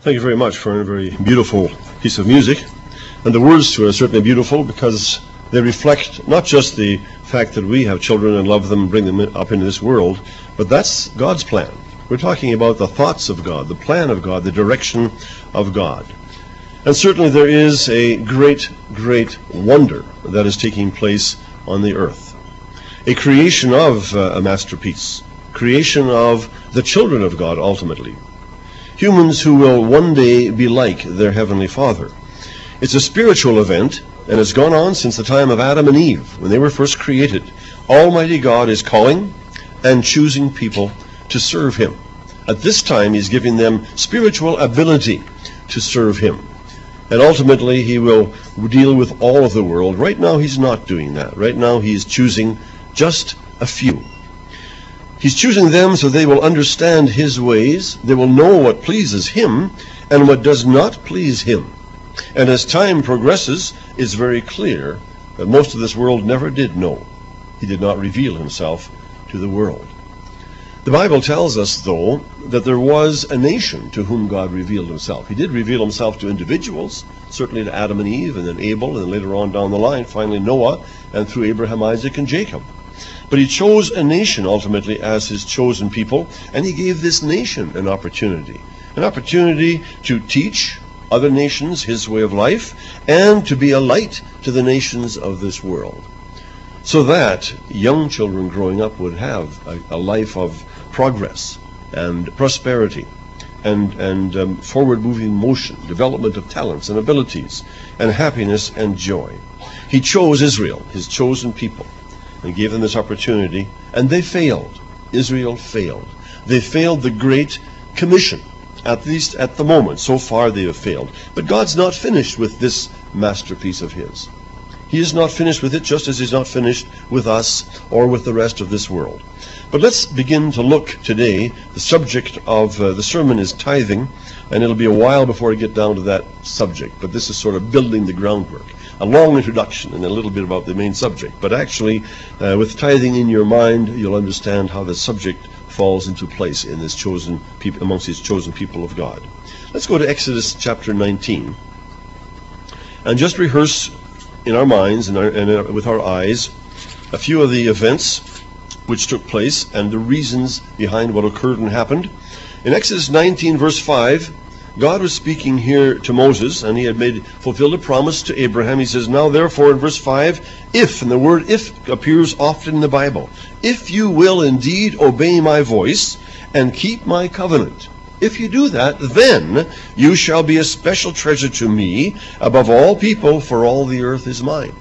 Thank you very much for a very beautiful piece of music. And the words to it are certainly beautiful because they reflect not just the fact that we have children and love them and bring them up into this world, but that's God's plan. We're talking about the thoughts of God, the plan of God, the direction of God. And certainly there is a great, great wonder that is taking place on the earth. A creation of a masterpiece, creation of the children of God ultimately. Humans who will one day be like their Heavenly Father. It's a spiritual event, and it's gone on since the time of Adam and Eve, when they were first created. Almighty God is calling and choosing people to serve Him. At this time, He's giving them spiritual ability to serve Him. And ultimately, He will deal with all of the world. Right now, He's not doing that. Right now, He's choosing just a few. He's choosing them so they will understand His ways, they will know what pleases Him and what does not please Him. And as time progresses, it's very clear that most of this world never did know. He did not reveal Himself to the world. The Bible tells us, though, that there was a nation to whom God revealed Himself. He did reveal Himself to individuals, certainly to Adam and Eve, and then Abel, and later on down the line, finally Noah, and through Abraham, Isaac, and Jacob. But He chose a nation ultimately as His chosen people, and He gave this nation an opportunity to teach other nations His way of life, and to be a light to the nations of this world, so that young children growing up would have a life of progress and prosperity and forward-moving motion, development of talents and abilities, and happiness and joy. He chose Israel, His chosen people, and gave them this opportunity, and they failed. Israel failed. They failed the Great Commission. At least at the moment, so far they have failed. But God's not finished with this masterpiece of His. He is not finished with it, just as He's not finished with us or with the rest of this world. But let's begin to look today. The subject of the sermon is tithing, and it'll be a while before I get down to that subject. But this is sort of building the groundwork. A long introduction and a little bit about the main subject. But actually, with tithing in your mind, you'll understand how the subject falls into place in this chosen people, amongst these chosen people of God. Let's go to Exodus chapter 19 and just rehearse in our minds and with our eyes a few of the events which took place and the reasons behind what occurred and happened. In Exodus 19 verse 5, God was speaking here to Moses, and He had fulfilled a promise to Abraham. He says, now therefore in verse 5, if, and the word if appears often in the Bible, if you will indeed obey my voice and keep my covenant, if you do that, then you shall be a special treasure to me above all people, for all the earth is mine.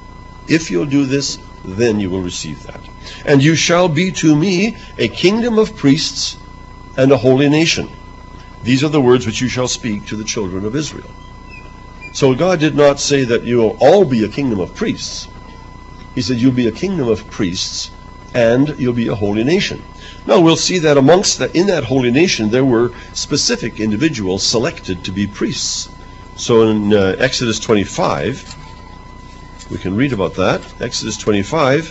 If you'll do this, then you will receive that. And you shall be to me a kingdom of priests and a holy nation. These are the words which you shall speak to the children of Israel. So God did not say that you will all be a kingdom of priests. He said you'll be a kingdom of priests and you'll be a holy nation. Now we'll see that in that holy nation there were specific individuals selected to be priests. So in Exodus 25, we can read about that. Exodus 25,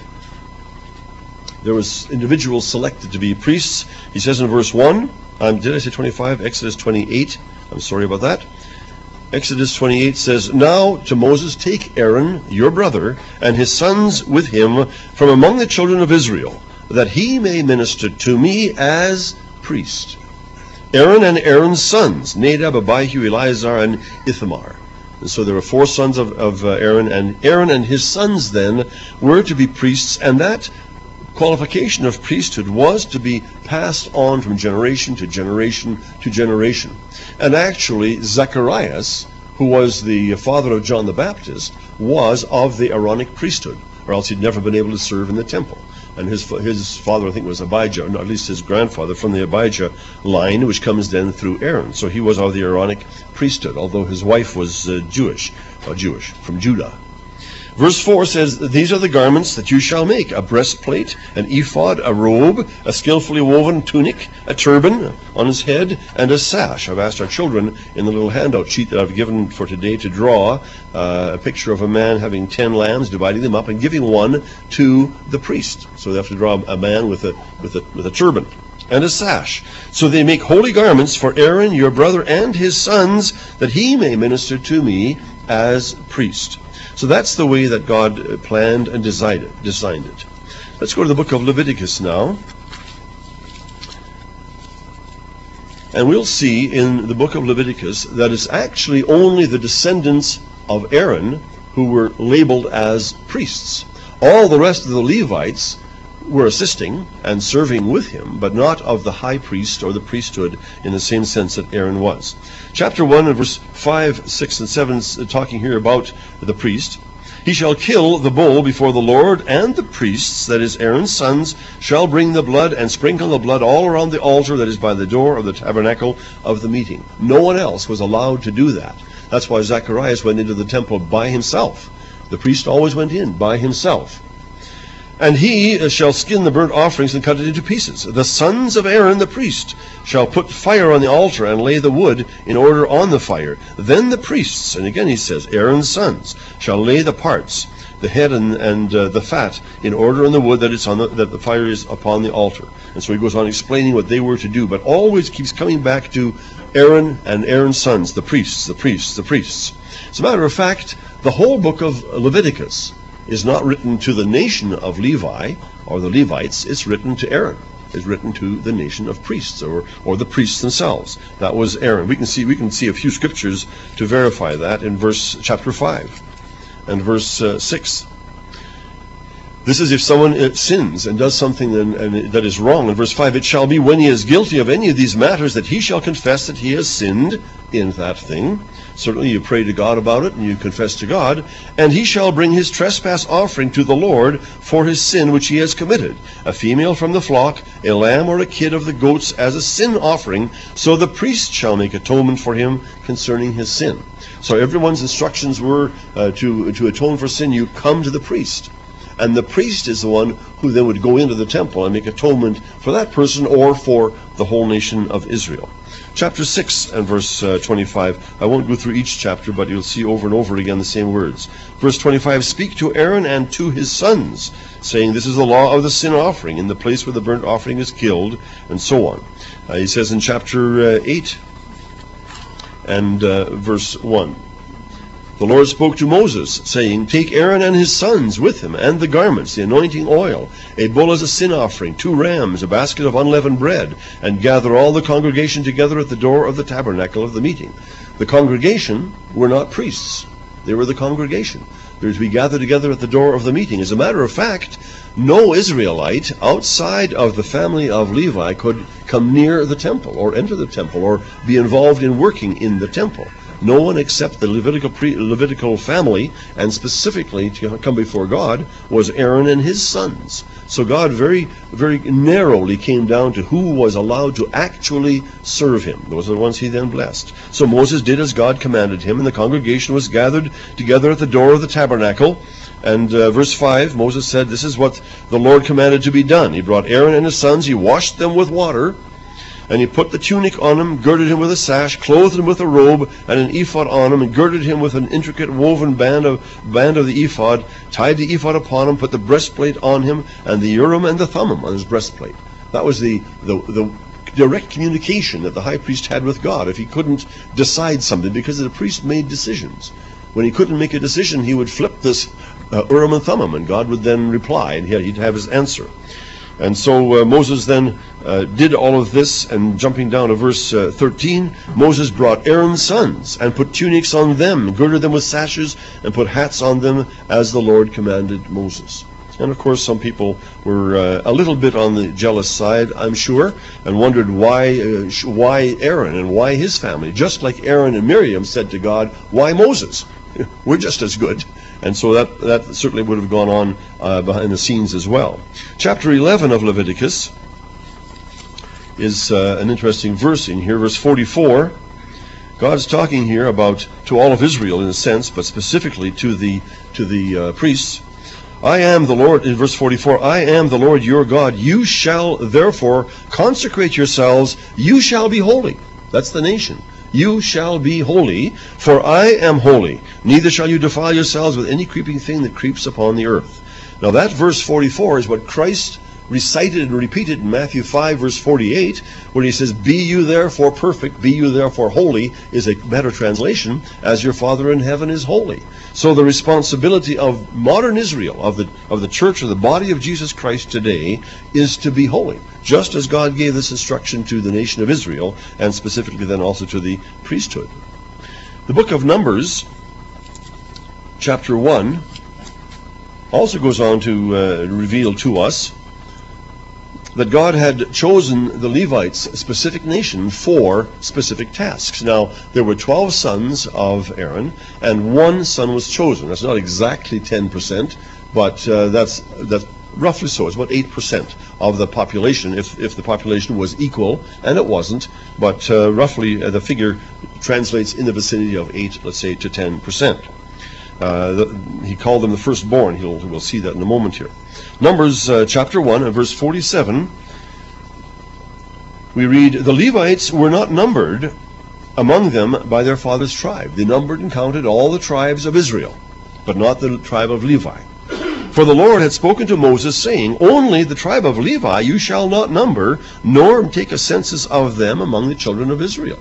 there was individuals selected to be priests. He says in verse 1, did I say 25? Exodus 28. I'm sorry about that. Exodus 28 says, now to Moses take Aaron, your brother, and his sons with him from among the children of Israel, that he may minister to me as priest. Aaron and Aaron's sons, Nadab, Abihu, Eleazar, and Ithamar. And so there were 4 sons of Aaron, and Aaron and his sons then were to be priests, and that qualification of priesthood was to be passed on from generation to generation to generation. And actually, Zacharias, who was the father of John the Baptist, was of the Aaronic priesthood, or else he'd never been able to serve in the temple. And his father, I think, was Abijah, or at least his grandfather, from the Abijah line, which comes then through Aaron. So he was of the Aaronic priesthood, although his wife was Jewish, from Judah. Verse 4 says, these are the garments that you shall make, a breastplate, an ephod, a robe, a skillfully woven tunic, a turban on his head, and a sash. I've asked our children in the little handout sheet that I've given for today to draw a picture of a man having 10 lambs, dividing them up and giving one to the priest. So they have to draw a man with a turban. and a sash. So they make holy garments for Aaron your brother and his sons, that he may minister to me as priest. So that's the way that God planned and designed it. Let's go to the book of Leviticus now. And we'll see in the book of Leviticus that it's actually only the descendants of Aaron who were labeled as priests. All the rest of the Levites were assisting and serving with him, but not of the high priest or the priesthood in the same sense that Aaron was. Chapter 1 and verse 5, 6, and 7 is talking here about the priest. He shall kill the bull before the Lord, and the priests, that is Aaron's sons, shall bring the blood and sprinkle the blood all around the altar that is by the door of the tabernacle of the meeting. No one else was allowed to do that. That's why Zacharias went into the temple by himself. The priest always went in by himself. And he shall skin the burnt offerings and cut it into pieces. The sons of Aaron the priest shall put fire on the altar and lay the wood in order on the fire. Then the priests, and again he says, Aaron's sons, shall lay the parts, the head and the fat, in order on the wood that the fire is upon the altar. And so he goes on explaining what they were to do, but always keeps coming back to Aaron and Aaron's sons, the priests, the priests, the priests. As a matter of fact, the whole book of Leviticus is not written to the nation of Levi or the Levites. It's written to Aaron. It's written to the nation of priests or the priests themselves. That was Aaron. We can see a few scriptures to verify that in chapter 5 and verse 6. This is if someone sins and does something that is wrong. In verse 5, it shall be when he is guilty of any of these matters that he shall confess that he has sinned in that thing. Certainly you pray to God about it and you confess to God. And he shall bring his trespass offering to the Lord for his sin which he has committed. A female from the flock, a lamb or a kid of the goats as a sin offering. So the priest shall make atonement for him concerning his sin. So everyone's instructions were to atone for sin, you come to the priest. And the priest is the one who then would go into the temple and make atonement for that person or for the whole nation of Israel. Chapter 6 and verse 25. I won't go through each chapter, but you'll see over and over again the same words. Verse 25, speak to Aaron and to his sons, saying, this is the law of the sin offering, in the place where the burnt offering is killed, and so on. He says in chapter 8 and verse 1, the Lord spoke to Moses, saying, take Aaron and his sons with him, and the garments, the anointing oil, a bull as a sin offering, 2 rams, a basket of unleavened bread, and gather all the congregation together at the door of the tabernacle of the meeting. The congregation were not priests. They were the congregation. They were to be gathered together at the door of the meeting. As a matter of fact, no Israelite outside of the family of Levi could come near the temple or enter the temple or be involved in working in the temple. No one except the Levitical family, and specifically to come before God, was Aaron and his sons. So God very, very narrowly came down to who was allowed to actually serve him. Those are the ones he then blessed. So Moses did as God commanded him, and the congregation was gathered together at the door of the tabernacle. And verse 5, Moses said, this is what the Lord commanded to be done. He brought Aaron and his sons, he washed them with water, and he put the tunic on him, girded him with a sash, clothed him with a robe, and an ephod on him, and girded him with an intricate woven band of the ephod, tied the ephod upon him, put the breastplate on him, and the Urim and the Thummim on his breastplate. That was the direct communication that the high priest had with God if he couldn't decide something, because the priest made decisions. When he couldn't make a decision, he would flip this Urim and Thummim, and God would then reply, and he'd have his answer. And so Moses then did all of this, and jumping down to verse 13, Moses brought Aaron's sons and put tunics on them, girded them with sashes, and put hats on them as the Lord commanded Moses. And of course some people were a little bit on the jealous side, I'm sure, and wondered why Aaron and why his family, just like Aaron and Miriam said to God, why Moses? We're just as good. And so that certainly would have gone on behind the scenes as well. Chapter 11 of Leviticus is an interesting verse in here, verse 44. God's talking here about to all of Israel in a sense, but specifically to the priests. I am the Lord, in verse 44, I am the Lord your God. You shall therefore consecrate yourselves. You shall be holy. That's the nation. You shall be holy, for I am holy. Neither shall you defile yourselves with any creeping thing that creeps upon the earth. Now that verse 44 is what Christ recited and repeated in Matthew 5, verse 48, where he says, "Be you therefore perfect, be you therefore holy," is a better translation, "as your Father in heaven is holy." So the responsibility of modern Israel, of the church, or the body of Jesus Christ today, is to be holy, just as God gave this instruction to the nation of Israel, and specifically then also to the priesthood. The book of Numbers, chapter 1, also goes on to reveal to us that God had chosen the Levites, a specific nation, for specific tasks. Now, there were 12 sons of Aaron, and one son was chosen. That's not exactly 10%, but that's roughly so. It's about 8% of the population, if the population was equal, and it wasn't, but roughly the figure translates in the vicinity of 8, let's say, to 10%. He called them the firstborn. We'll see that in a moment here. Numbers chapter 1 and verse 47, we read, "The Levites were not numbered among them by their father's tribe." They numbered and counted all the tribes of Israel, but not the tribe of Levi. "For the Lord had spoken to Moses, saying, Only the tribe of Levi you shall not number, nor take a census of them among the children of Israel.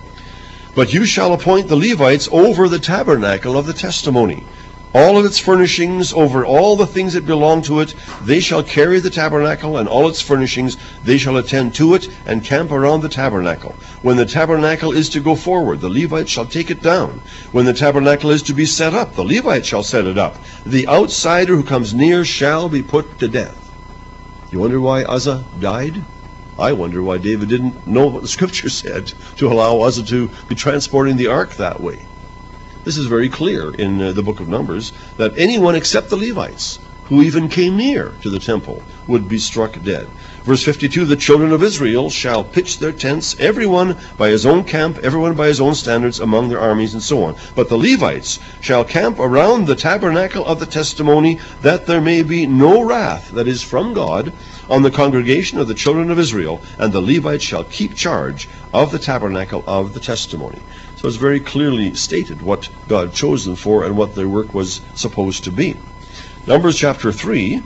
But you shall appoint the Levites over the tabernacle of the testimony, all of its furnishings, over all the things that belong to it. They shall carry the tabernacle and all its furnishings. They shall attend to it and camp around the tabernacle. When the tabernacle is to go forward, the Levites shall take it down. When the tabernacle is to be set up, the Levites shall set it up. The outsider who comes near shall be put to death." You wonder why Uzzah died? I wonder why David didn't know what the Scripture said to allow Uzzah to be transporting the ark that way. This is very clear in the book of Numbers, that anyone except the Levites who even came near to the temple would be struck dead. Verse 52, "The children of Israel shall pitch their tents, everyone by his own camp, everyone by his own standards among their armies," and so on. "But the Levites shall camp around the tabernacle of the testimony, that there may be no wrath," that is, from God, "on the congregation of the children of Israel, and the Levites shall keep charge of the tabernacle of the testimony." So it's very clearly stated what God chose them for and what their work was supposed to be. Numbers chapter 3,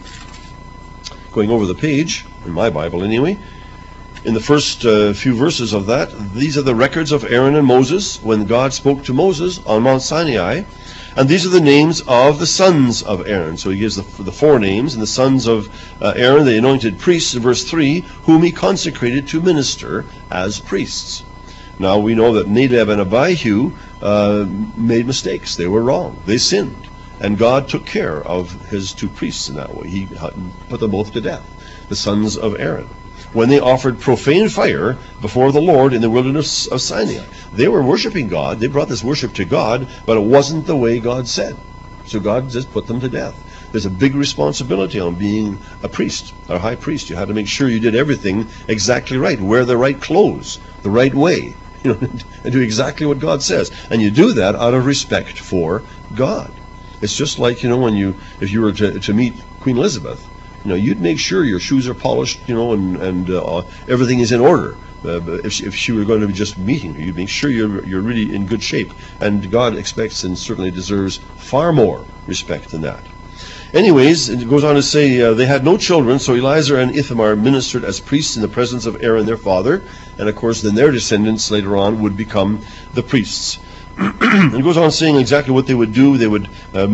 going over the page, in my Bible anyway, in the first few verses of that, these are the records of Aaron and Moses when God spoke to Moses on Mount Sinai. And these are the names of the sons of Aaron. So he gives the four names, and the sons of Aaron, the anointed priests, in verse 3, whom he consecrated to minister as priests. Now we know that Nadab and Abihu made mistakes. They were wrong. They sinned. And God took care of his two priests in that way. He put them both to death, the sons of Aaron, when they offered profane fire before the Lord in the wilderness of Sinai. They were worshiping God. They brought this worship to God, but it wasn't the way God said. So God just put them to death. There's a big responsibility on being a priest, a high priest. You had to make sure you did everything exactly right, wear the right clothes, the right way, and do exactly what God says. And you do that out of respect for God. It's just like, if you were to meet Queen Elizabeth, you'd make sure your shoes are polished, and everything is in order. If she were going to be just meeting her, you'd make sure you're really in good shape. And God expects and certainly deserves far more respect than that. Anyways, it goes on to say, they had no children, so Eleazar and Ithamar ministered as priests in the presence of Aaron their father. And of course, then their descendants later on would become the priests. It goes on saying exactly what they would do. They would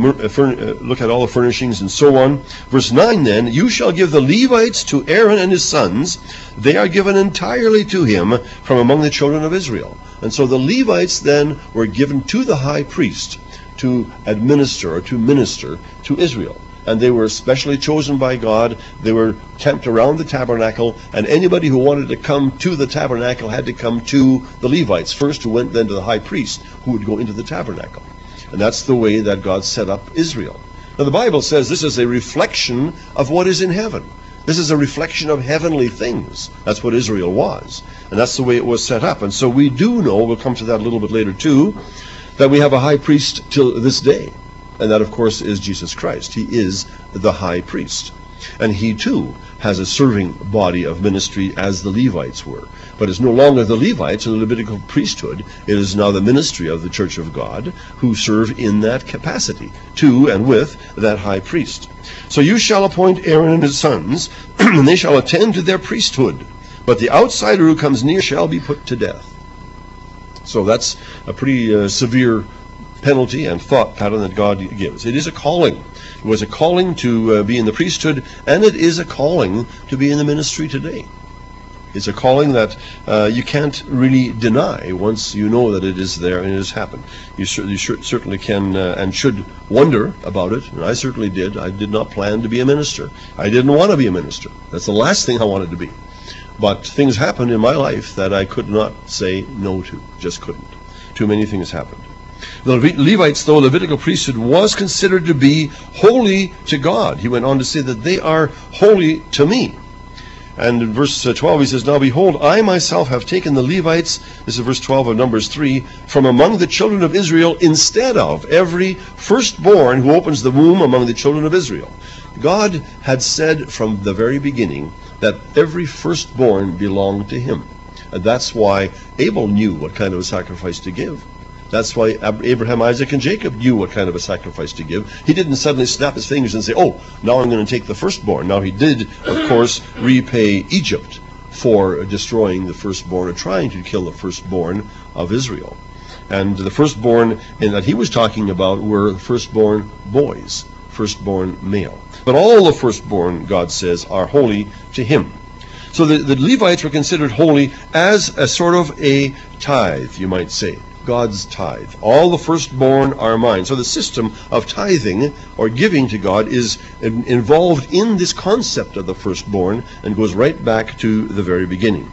look at all the furnishings and so on. Verse 9 then, "You shall give the Levites to Aaron and his sons. They are given entirely to him from among the children of Israel." And so the Levites then were given to the high priest to administer or to minister to Israel. And they were specially chosen by God. They were camped around the tabernacle, and anybody who wanted to come to the tabernacle had to come to the Levites first, who went then to the high priest, who would go into the tabernacle. And that's the way that God set up Israel. Now the Bible says this is a reflection of what is in heaven. This is a reflection of heavenly things. That's what Israel was. And that's the way it was set up. And so we do know, we'll come to that a little bit later too, that we have a high priest till this day. And that, of course, is Jesus Christ. He is the high priest. And he, too, has a serving body of ministry as the Levites were. But it's no longer the Levites in the Levitical priesthood. It is now the ministry of the Church of God who serve in that capacity to and with that high priest. So you shall appoint Aaron and his sons, and they shall attend to their priesthood. But the outsider who comes near shall be put to death. So that's a pretty severe penalty and thought pattern that God gives. It is a calling. It was a calling to be in the priesthood, and it is a calling to be in the ministry today. It's a calling that you can't really deny once you know that it is there and it has happened. You certainly can and should wonder about it, and I certainly did. I did not plan to be a minister. I didn't want to be a minister. That's the last thing I wanted to be. But things happened in my life that I could not say no to. Just couldn't. Too many things happened. The Levites, though, Levitical priesthood was considered to be holy to God. He went on to say that they are holy to me. And in verse 12 he says, Now behold, I myself have taken the Levites, this is verse 12 of Numbers 3, from among the children of Israel instead of every firstborn who opens the womb among the children of Israel. God had said from the very beginning that every firstborn belonged to him. And that's why Abel knew what kind of a sacrifice to give. That's why Abraham, Isaac, and Jacob knew what kind of a sacrifice to give. He didn't suddenly snap his fingers and say, oh, now I'm going to take the firstborn. Now he did, of course, repay Egypt for destroying the firstborn or trying to kill the firstborn of Israel. And the firstborn that he was talking about were the firstborn boys, firstborn male. But all the firstborn, God says, are holy to him. So the Levites were considered holy as a sort of a tithe, you might say. God's tithe. All the firstborn are mine. So the system of tithing or giving to God is involved in this concept of the firstborn and goes right back to the very beginning.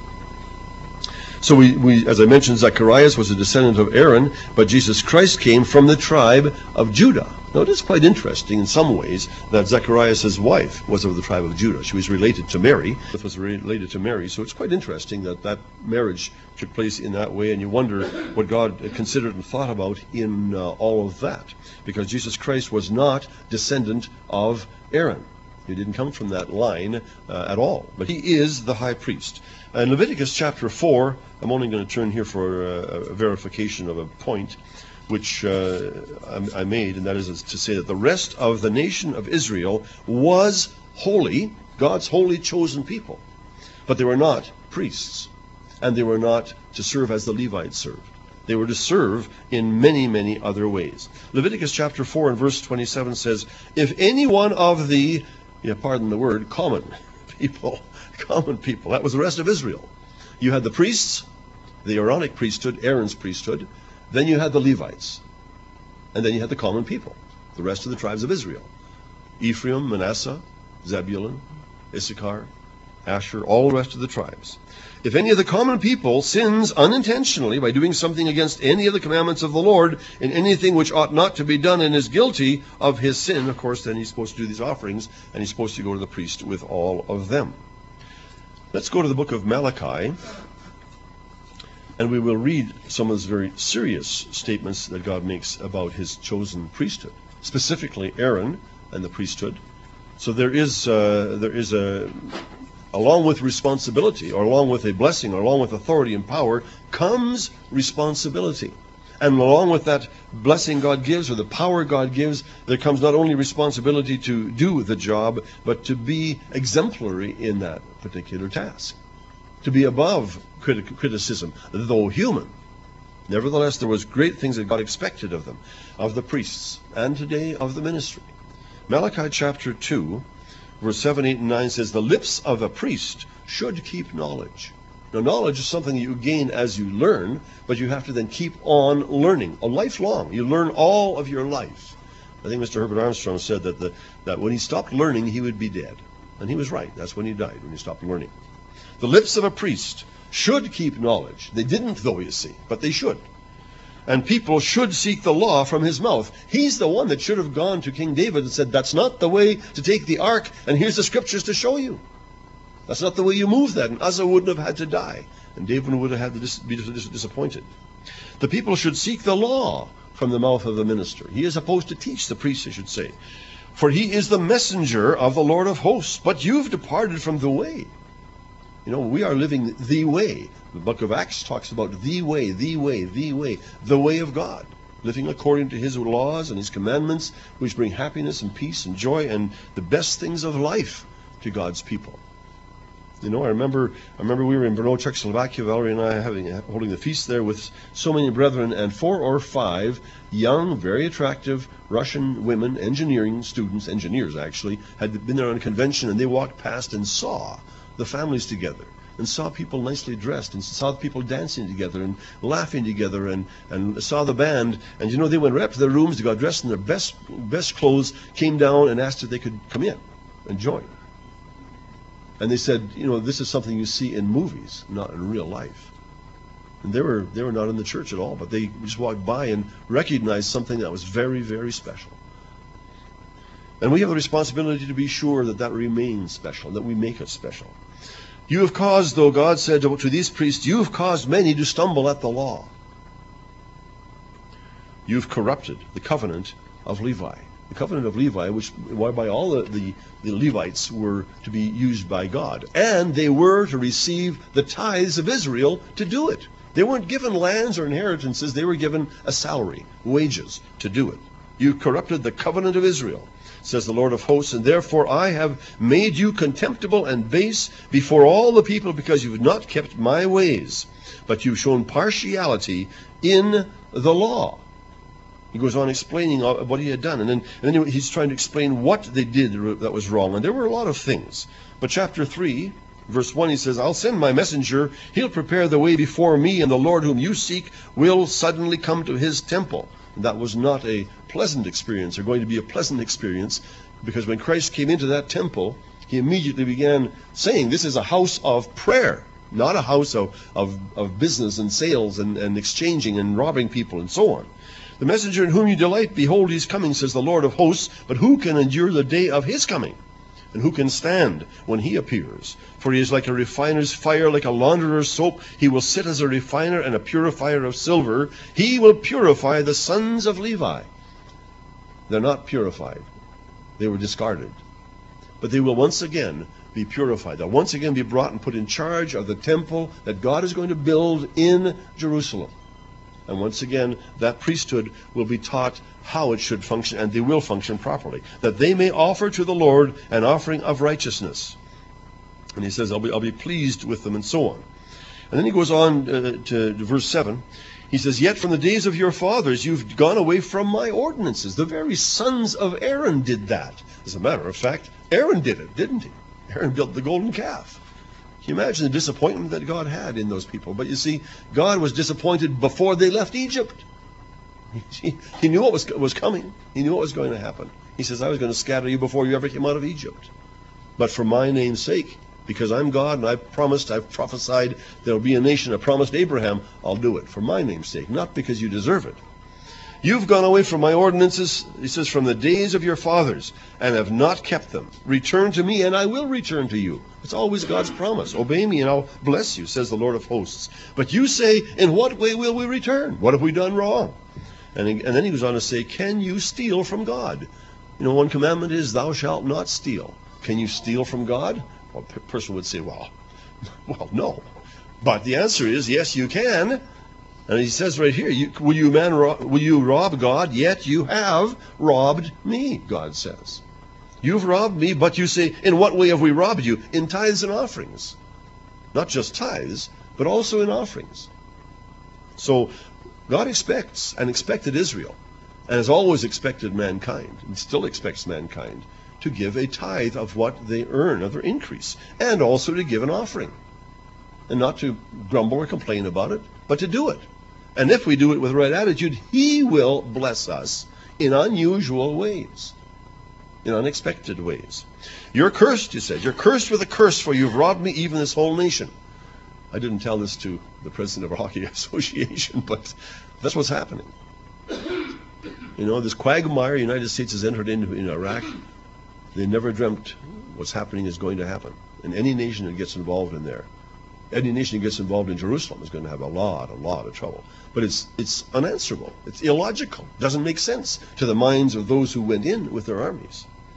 So we as I mentioned, Zacharias was a descendant of Aaron, but Jesus Christ came from the tribe of Judah. Now it is quite interesting in some ways that Zacharias' wife was of the tribe of Judah. She was related to Mary. So it's quite interesting that that marriage took place in that way, and you wonder what God considered and thought about in all of that. Because Jesus Christ was not descendant of Aaron. He didn't come from that line at all. But he is the high priest. In Leviticus chapter 4, I'm only going to turn here for a verification of a point which I made, and that is to say that the rest of the nation of Israel was holy, God's holy chosen people. But they were not priests, and they were not to serve as the Levites served. They were to serve in many, many other ways. Leviticus chapter 4 and verse 27 says, if any one of the, pardon the word, common people, that was the rest of Israel. You had the priests, the Aaronic priesthood, Aaron's priesthood, then you had the Levites, and then you had the common people, the rest of the tribes of Israel. Ephraim, Manasseh, Zebulun, Issachar, Asher, all the rest of the tribes. If any of the common people sins unintentionally by doing something against any of the commandments of the Lord in anything which ought not to be done and is guilty of his sin, of course, then he's supposed to do these offerings, and he's supposed to go to the priest with all of them. Let's go to the book of Malachi, and we will read some of those very serious statements that God makes about his chosen priesthood, specifically Aaron and the priesthood. So there is along with responsibility, or along with a blessing, or along with authority and power, comes responsibility. And along with that blessing God gives, or the power God gives, there comes not only responsibility to do the job, but to be exemplary in that particular task. To be above criticism, though human. Nevertheless, there was great things that God expected of them, of the priests, and today of the ministry. Malachi chapter 2, verse 7, 8, and 9 says, the lips of a priest should keep knowledge. Now, knowledge is something that you gain as you learn, but you have to then keep on learning, a lifelong. You learn all of your life. I think Mr. Herbert Armstrong said that when he stopped learning, he would be dead. And he was right. That's when he died, when he stopped learning. The lips of a priest should keep knowledge. They didn't, though, you see, but they should. And people should seek the law from his mouth. He's the one that should have gone to King David and said, that's not the way to take the ark, and here's the scriptures to show you. That's not the way you move that, and Uzzah wouldn't have had to die, and David would have had to be disappointed. The people should seek the law from the mouth of the minister. He is supposed to teach the priest, I should say. For he is the messenger of the Lord of hosts, but you've departed from the way. You know, we are living the way. The book of Acts talks about the way, the way, the way, the way of God. Living according to his laws and his commandments, which bring happiness and peace and joy and the best things of life to God's people. You know, I remember we were in Brno, Czechoslovakia, Valerie and I holding the feast there with so many brethren, and 4 or 5 young, very attractive Russian women, engineers actually, had been there on a convention, and they walked past and saw the families together, and saw people nicely dressed, and saw people dancing together and laughing together, and saw the band. And you know, they went right up to their rooms, they got dressed in their best clothes, came down and asked if they could come in and join. And they said, you know, this is something you see in movies, not in real life. And they were not in the church at all, but they just walked by and recognized something that was very, very special. And we have the responsibility to be sure that that remains special, that we make it special. You have caused, though God said to these priests, you have caused many to stumble at the law. You've corrupted the covenant of Levi. The covenant of Levi, whereby all the Levites were to be used by God. And they were to receive the tithes of Israel to do it. They weren't given lands or inheritances. They were given a salary, wages, to do it. You corrupted the covenant of Israel, says the Lord of hosts, and therefore I have made you contemptible and base before all the people, because you have not kept my ways, but you've shown partiality in the law. He goes on explaining what he had done, and then he's trying to explain what they did that was wrong. And there were a lot of things. But chapter 3, verse 1, he says, I'll send my messenger. He'll prepare the way before me, and the Lord whom you seek will suddenly come to his temple. And that was not a pleasant experience, or going to be a pleasant experience, because when Christ came into that temple, he immediately began saying, this is a house of prayer, not a house of business and sales and exchanging and robbing people and so on. The messenger in whom you delight, behold, he's coming, says the Lord of hosts. But who can endure the day of his coming? And who can stand when he appears? For he is like a refiner's fire, like a launderer's soap. He will sit as a refiner and a purifier of silver. He will purify the sons of Levi. They're not purified. They were discarded. But they will once again be purified. They'll once again be brought and put in charge of the temple that God is going to build in Jerusalem. And once again, that priesthood will be taught how it should function, and they will function properly, that they may offer to the Lord an offering of righteousness. And he says, I'll be pleased with them, and so on. And then he goes on to verse 7. He says, yet from the days of your fathers you've gone away from my ordinances. The very sons of Aaron did that. As a matter of fact, Aaron did it, didn't he? Aaron built the golden calf. Can you imagine the disappointment that God had in those people? But you see, God was disappointed before they left Egypt. He knew what was coming. He knew what was going to happen. He says, I was going to scatter you before you ever came out of Egypt. But for my name's sake, because I'm God and I've prophesied there'll be a nation. I promised Abraham, I'll do it for my name's sake, not because you deserve it. You've gone away from my ordinances, he says, from the days of your fathers, and have not kept them. Return to me, and I will return to you. It's always God's promise. Obey me, and I'll bless you, says the Lord of hosts. But you say, in what way will we return? What have we done wrong? And then he goes on to say, can you steal from God? You know, one commandment is, thou shalt not steal. Can you steal from God? Well, a person would say, well, no. But the answer is, yes, you can. And he says right here, will you rob God? Yet you have robbed me, God says. You've robbed me, but you say, in what way have we robbed you? In tithes and offerings. Not just tithes, but also in offerings. So God expects and expected Israel, and has always expected mankind, and still expects mankind, to give a tithe of what they earn, of their increase, and also to give an offering. And not to grumble or complain about it, but to do it. And if we do it with the right attitude, he will bless us in unusual ways, in unexpected ways. You're cursed, he said. You're cursed with a curse, for you've robbed me, even this whole nation. I didn't tell this to the president of our hockey association, but that's what's happening. You know, this quagmire the United States has entered into in Iraq, they never dreamt what's happening is going to happen. And any nation that gets involved in there, any nation that gets involved in Jerusalem is going to have a lot of trouble. But it's unanswerable. It's illogical. It doesn't make sense to the minds of those who went in with their armies.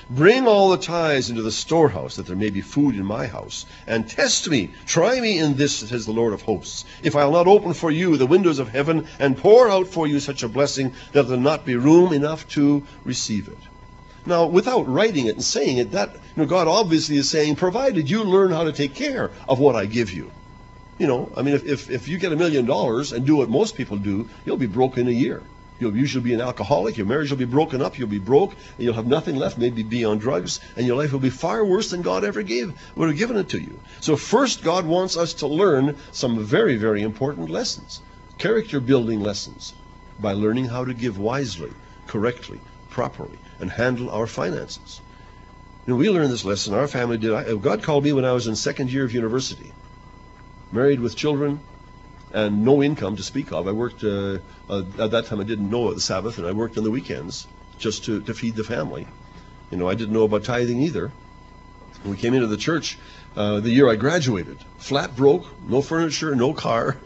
Bring all the tithes into the storehouse, that there may be food in my house. And test me, try me in this, says the Lord of hosts, if I'll not open for you the windows of heaven and pour out for you such a blessing that there'll not be room enough to receive it. Now, without writing it and saying it, God obviously is saying, provided you learn how to take care of what I give you. If you get $1 million and do what most people do, you'll be broke in a year. You'll usually be an alcoholic, your marriage will be broken up, you'll be broke, and you'll have nothing left, maybe be on drugs, and your life will be far worse than God ever would have given it to you. So first, God wants us to learn some very, very important lessons, character building lessons, by learning how to give wisely, correctly, properly, and handle our finances. We learned this lesson, our family did. God called me when I was in second year of university, married with children, and no income to speak of. I worked, at that time I didn't know the Sabbath, and I worked on the weekends just to feed the family. I didn't know about tithing either. When we came into the church, the year I graduated, flat broke, no furniture, no car,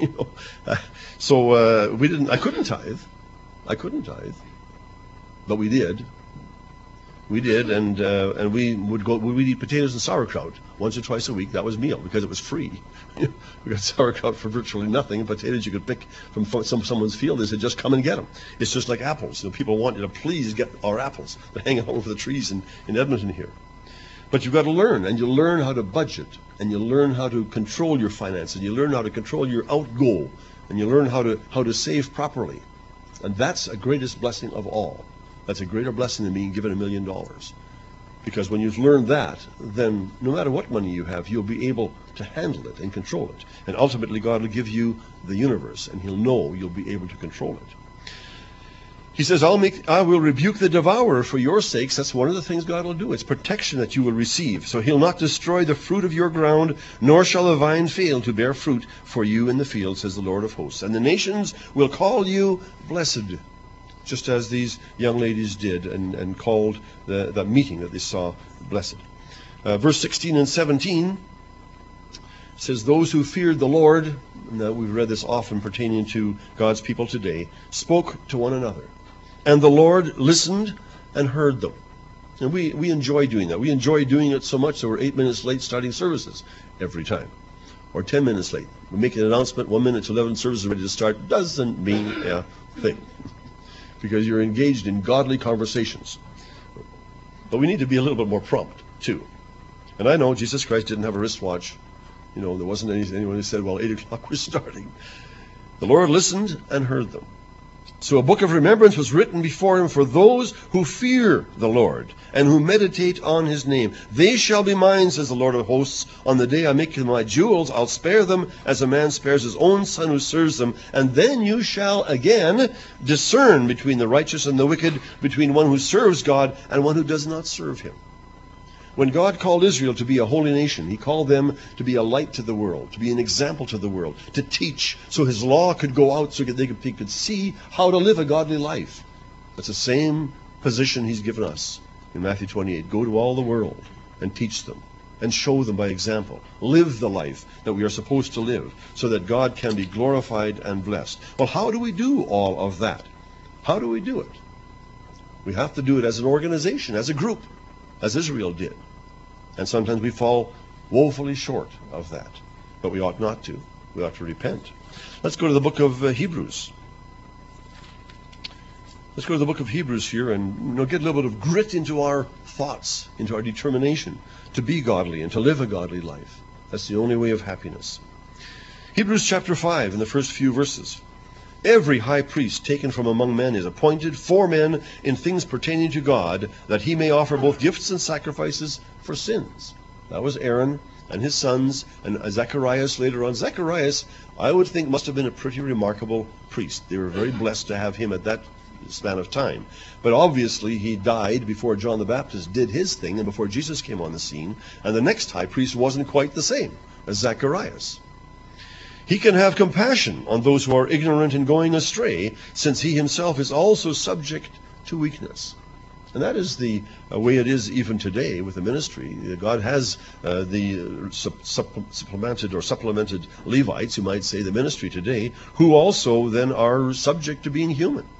So I couldn't tithe. But we did. And we'd eat potatoes and sauerkraut once or twice a week. That was meal because it was free. We got sauerkraut for virtually nothing. Potatoes you could pick from someone's field. They said, just come and get them. It's just like apples. People want you to please get our apples. They're hanging all over the trees in Edmonton here. But you've got to learn, and you learn how to budget, and you learn how to control your finances, you learn how to control your outgo, and you learn how to save properly. And that's the greatest blessing of all. That's a greater blessing than being given $1 million. Because when you've learned that, then no matter what money you have, you'll be able to handle it and control it. And ultimately, God will give you the universe, and He'll know you'll be able to control it. He says, I will rebuke the devourer for your sakes. That's one of the things God will do. It's protection that you will receive. So He'll not destroy the fruit of your ground, nor shall the vine fail to bear fruit for you in the field, says the Lord of hosts. And the nations will call you blessed, just as these young ladies did and called the meeting that they saw blessed. Verse 16 and 17 says, those who feared the Lord, and we've read this often pertaining to God's people today, spoke to one another. And the Lord listened and heard them. And we enjoy doing that. We enjoy doing it so much that we're 8 minutes late starting services every time. Or 10 minutes late. We make an announcement 1 minute to 11, service is ready to start. Doesn't mean a thing. Because you're engaged in godly conversations. But we need to be a little bit more prompt, too. And I know Jesus Christ didn't have a wristwatch. There wasn't anyone who said, well, 8 o'clock we're starting. The Lord listened and heard them. So a book of remembrance was written before Him for those who fear the Lord and who meditate on His name. They shall be mine, says the Lord of hosts. On the day I make them my jewels, I'll spare them as a man spares his own son who serves them. And then you shall again discern between the righteous and the wicked, between one who serves God and one who does not serve Him. When God called Israel to be a holy nation, He called them to be a light to the world, to be an example to the world, to teach so His law could go out so they could see how to live a godly life. That's the same position He's given us in Matthew 28. Go to all the world and teach them and show them by example. Live the life that we are supposed to live so that God can be glorified and blessed. Well, how do we do all of that? How do we do it? We have to do it as an organization, as a group, as Israel did. And sometimes we fall woefully short of that. But we ought not to. We ought to repent. Let's go to the book of Hebrews. Let's go to the book of Hebrews here and get a little bit of grit into our thoughts, into our determination to be godly and to live a godly life. That's the only way of happiness. Hebrews chapter 5 in the first few verses. Every high priest taken from among men is appointed for men in things pertaining to God, that he may offer both gifts and sacrifices for sins. That was Aaron and his sons, and Zacharias later on. Zacharias, I would think, must have been a pretty remarkable priest. They were very blessed to have him at that span of time. But obviously he died before John the Baptist did his thing and before Jesus came on the scene, and the next high priest wasn't quite the same as Zacharias. He can have compassion on those who are ignorant and going astray, since he himself is also subject to weakness. And that is the way it is even today with the ministry. God has the supplemented Levites, you might say, the ministry today, who also then are subject to being human.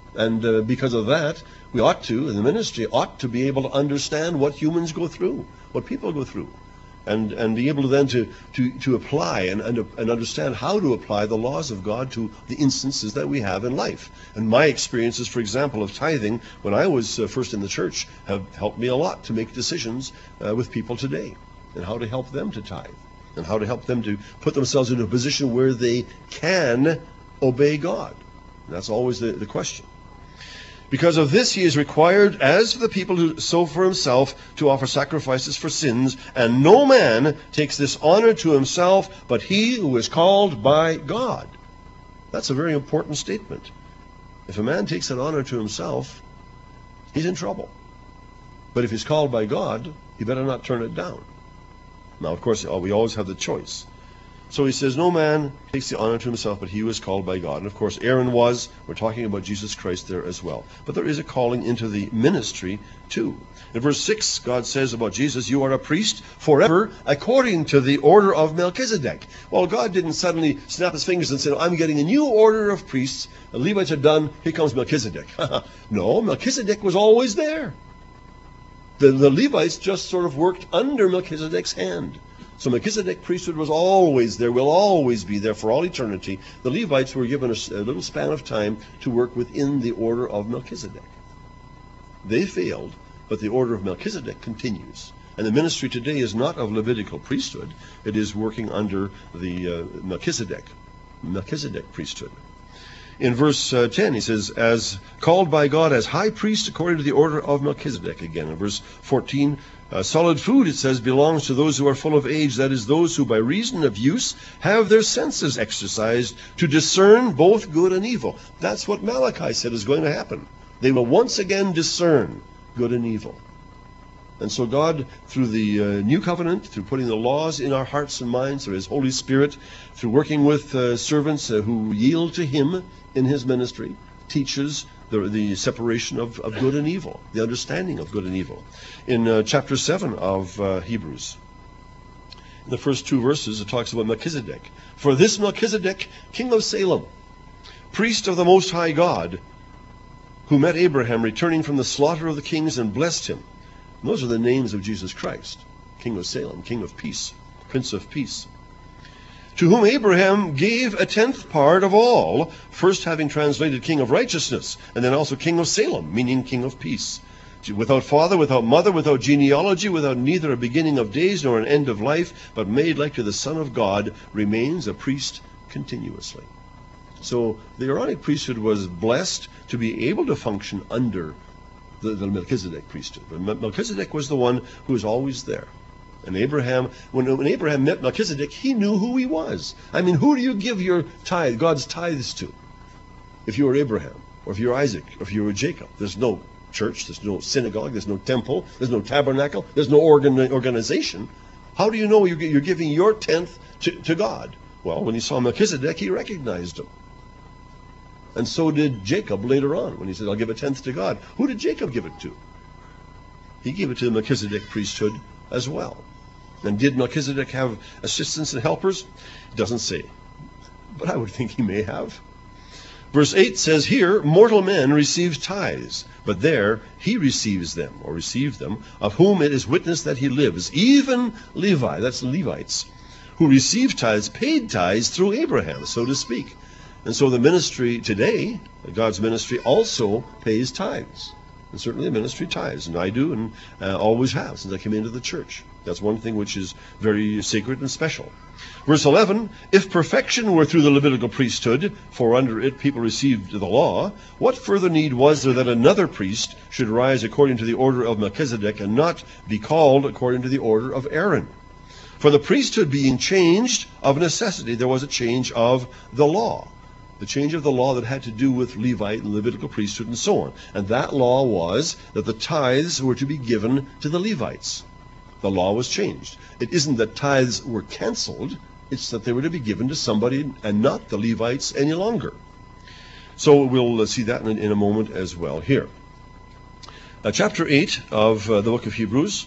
And because of that, we ought to, in the ministry, ought to be able to understand what humans go through, what people go through, and be able to then to apply and understand how to apply the laws of God to the instances that we have in life. And my experiences, for example, of tithing when I was first in the church have helped me a lot to make decisions with people today, and how to help them to tithe, and how to help them to put themselves in a position where they can obey God. And that's always the question. Because of this he is required, as for the people who sow for himself, to offer sacrifices for sins, and no man takes this honor to himself, but he who is called by God. That's a very important statement. If a man takes that honor to himself, he's in trouble. But if he's called by God, he better not turn it down. Now, of course, we always have the choice. So he says, no man takes the honor to himself, but he who is called by God. And of course, Aaron was. We're talking about Jesus Christ there as well. But there is a calling into the ministry too. In verse 6, God says about Jesus, you are a priest forever according to the order of Melchizedek. Well, God didn't suddenly snap his fingers and say, I'm getting a new order of priests. The Levites are done. Here comes Melchizedek. No, Melchizedek was always there. The Levites just sort of worked under Melchizedek's hand. So Melchizedek priesthood was always there, will always be there for all eternity. The Levites were given a little span of time to work within the order of Melchizedek. They failed, but the order of Melchizedek continues. And the ministry today is not of Levitical priesthood. It is working under the Melchizedek priesthood. In verse 10, he says, as called by God as high priest according to the order of Melchizedek. Again, in verse 14, solid food, it says, belongs to those who are full of age, that is, those who by reason of use have their senses exercised to discern both good and evil. That's what Malachi said is going to happen. They will once again discern good and evil. And so God, through the new covenant, through putting the laws in our hearts and minds, through his Holy Spirit, through working with servants who yield to him in his ministry, teaches the separation of good and evil, the understanding of good and evil. In chapter 7 of Hebrews, in the first 2 verses, it talks about Melchizedek. For this Melchizedek, king of Salem, priest of the Most High God, who met Abraham returning from the slaughter of the kings and blessed him. And those are the names of Jesus Christ, king of Salem, king of peace, prince of peace. To whom Abraham gave a 10th part of all, first having translated king of righteousness, and then also king of Salem, meaning king of peace. Without father, without mother, without genealogy, without neither a beginning of days nor an end of life, but made like to the Son of God, remains a priest continuously. So the Aaronic priesthood was blessed to be able to function under the Melchizedek priesthood. But Melchizedek was the one who was always there. And Abraham, when Abraham met Melchizedek, he knew who he was. I mean, who do you give your tithe, God's tithes to? If you were Abraham, or if you're Isaac, or if you were Jacob, there's no church, there's no synagogue, there's no temple, there's no tabernacle, there's no organization. How do you know you're giving your 10th to God? Well, when he saw Melchizedek, he recognized him. And so did Jacob later on, when he said, I'll give a 10th to God. Who did Jacob give it to? He gave it to the Melchizedek priesthood as well. And did Melchizedek have assistants and helpers? It doesn't say. But I would think he may have. Verse 8 says here, mortal men receive tithes, but there he receives them, or received them, of whom it is witness that he lives. Even Levi, that's Levites, who received tithes, paid tithes through Abraham, so to speak. And so the ministry today, God's ministry, also pays tithes. And certainly the ministry tithes, and I do, and always have since I came into the church. That's one thing which is very sacred and special. Verse 11, if perfection were through the Levitical priesthood, for under it people received the law, what further need was there that another priest should rise according to the order of Melchizedek, and not be called according to the order of Aaron? For the priesthood being changed, of necessity there was a change of the law. The change of the law that had to do with Levite and Levitical priesthood and so on. And that law was that the tithes were to be given to the Levites. The law was changed. It isn't that tithes were canceled, it's that they were to be given to somebody and not the Levites any longer. So we'll see that in a moment as well here. Chapter 8 of the book of Hebrews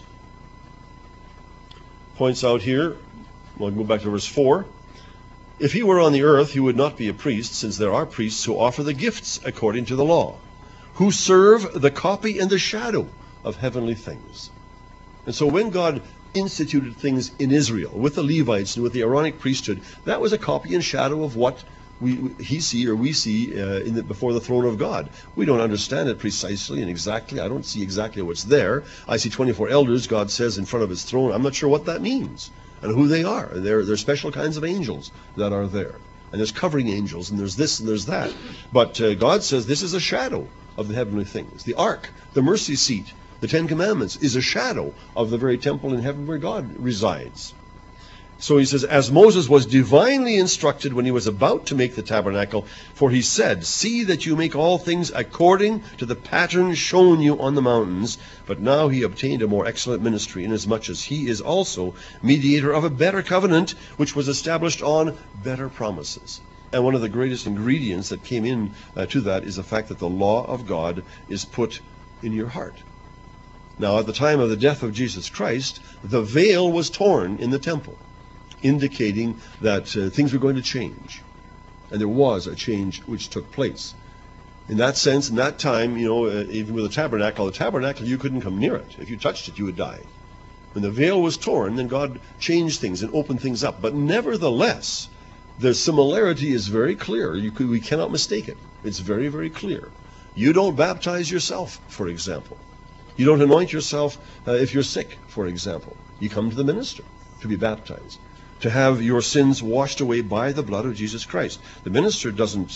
points out here, we'll go back to verse 4, if he were on the earth, he would not be a priest, since there are priests who offer the gifts according to the law. who serve the copy and the shadow of heavenly things. And so when God instituted things in Israel with the Levites and with the Aaronic priesthood, that was a copy and shadow of what we see before the throne of God. We don't understand it precisely and exactly. I don't see exactly what's there. I see 24 elders, God says, in front of his throne. I'm not sure what that means and who they are. They're special kinds of angels that are there. And there's covering angels, and there's this and there's that. But God says this is a shadow of the heavenly things. The ark, the mercy seat, the Ten Commandments is a shadow of the very temple in heaven where God resides. So he says, as Moses was divinely instructed when he was about to make the tabernacle, for he said, see that you make all things according to the pattern shown you on the mountains. But now he obtained a more excellent ministry, inasmuch as he is also mediator of a better covenant, which was established on better promises. And one of the greatest ingredients that came in to that is the fact that the law of God is put in your heart. Now, at the time of the death of Jesus Christ, the veil was torn in the temple, indicating that things were going to change. And there was a change which took place. In that sense, in that time, even with the tabernacle, you couldn't come near it. If you touched it, you would die. When the veil was torn, then God changed things and opened things up. But nevertheless, the similarity is very clear. We cannot mistake it. It's very, very clear. You don't baptize yourself, for example. You don't anoint yourself if you're sick, for example. You come to the minister to be baptized, to have your sins washed away by the blood of Jesus Christ. The minister doesn't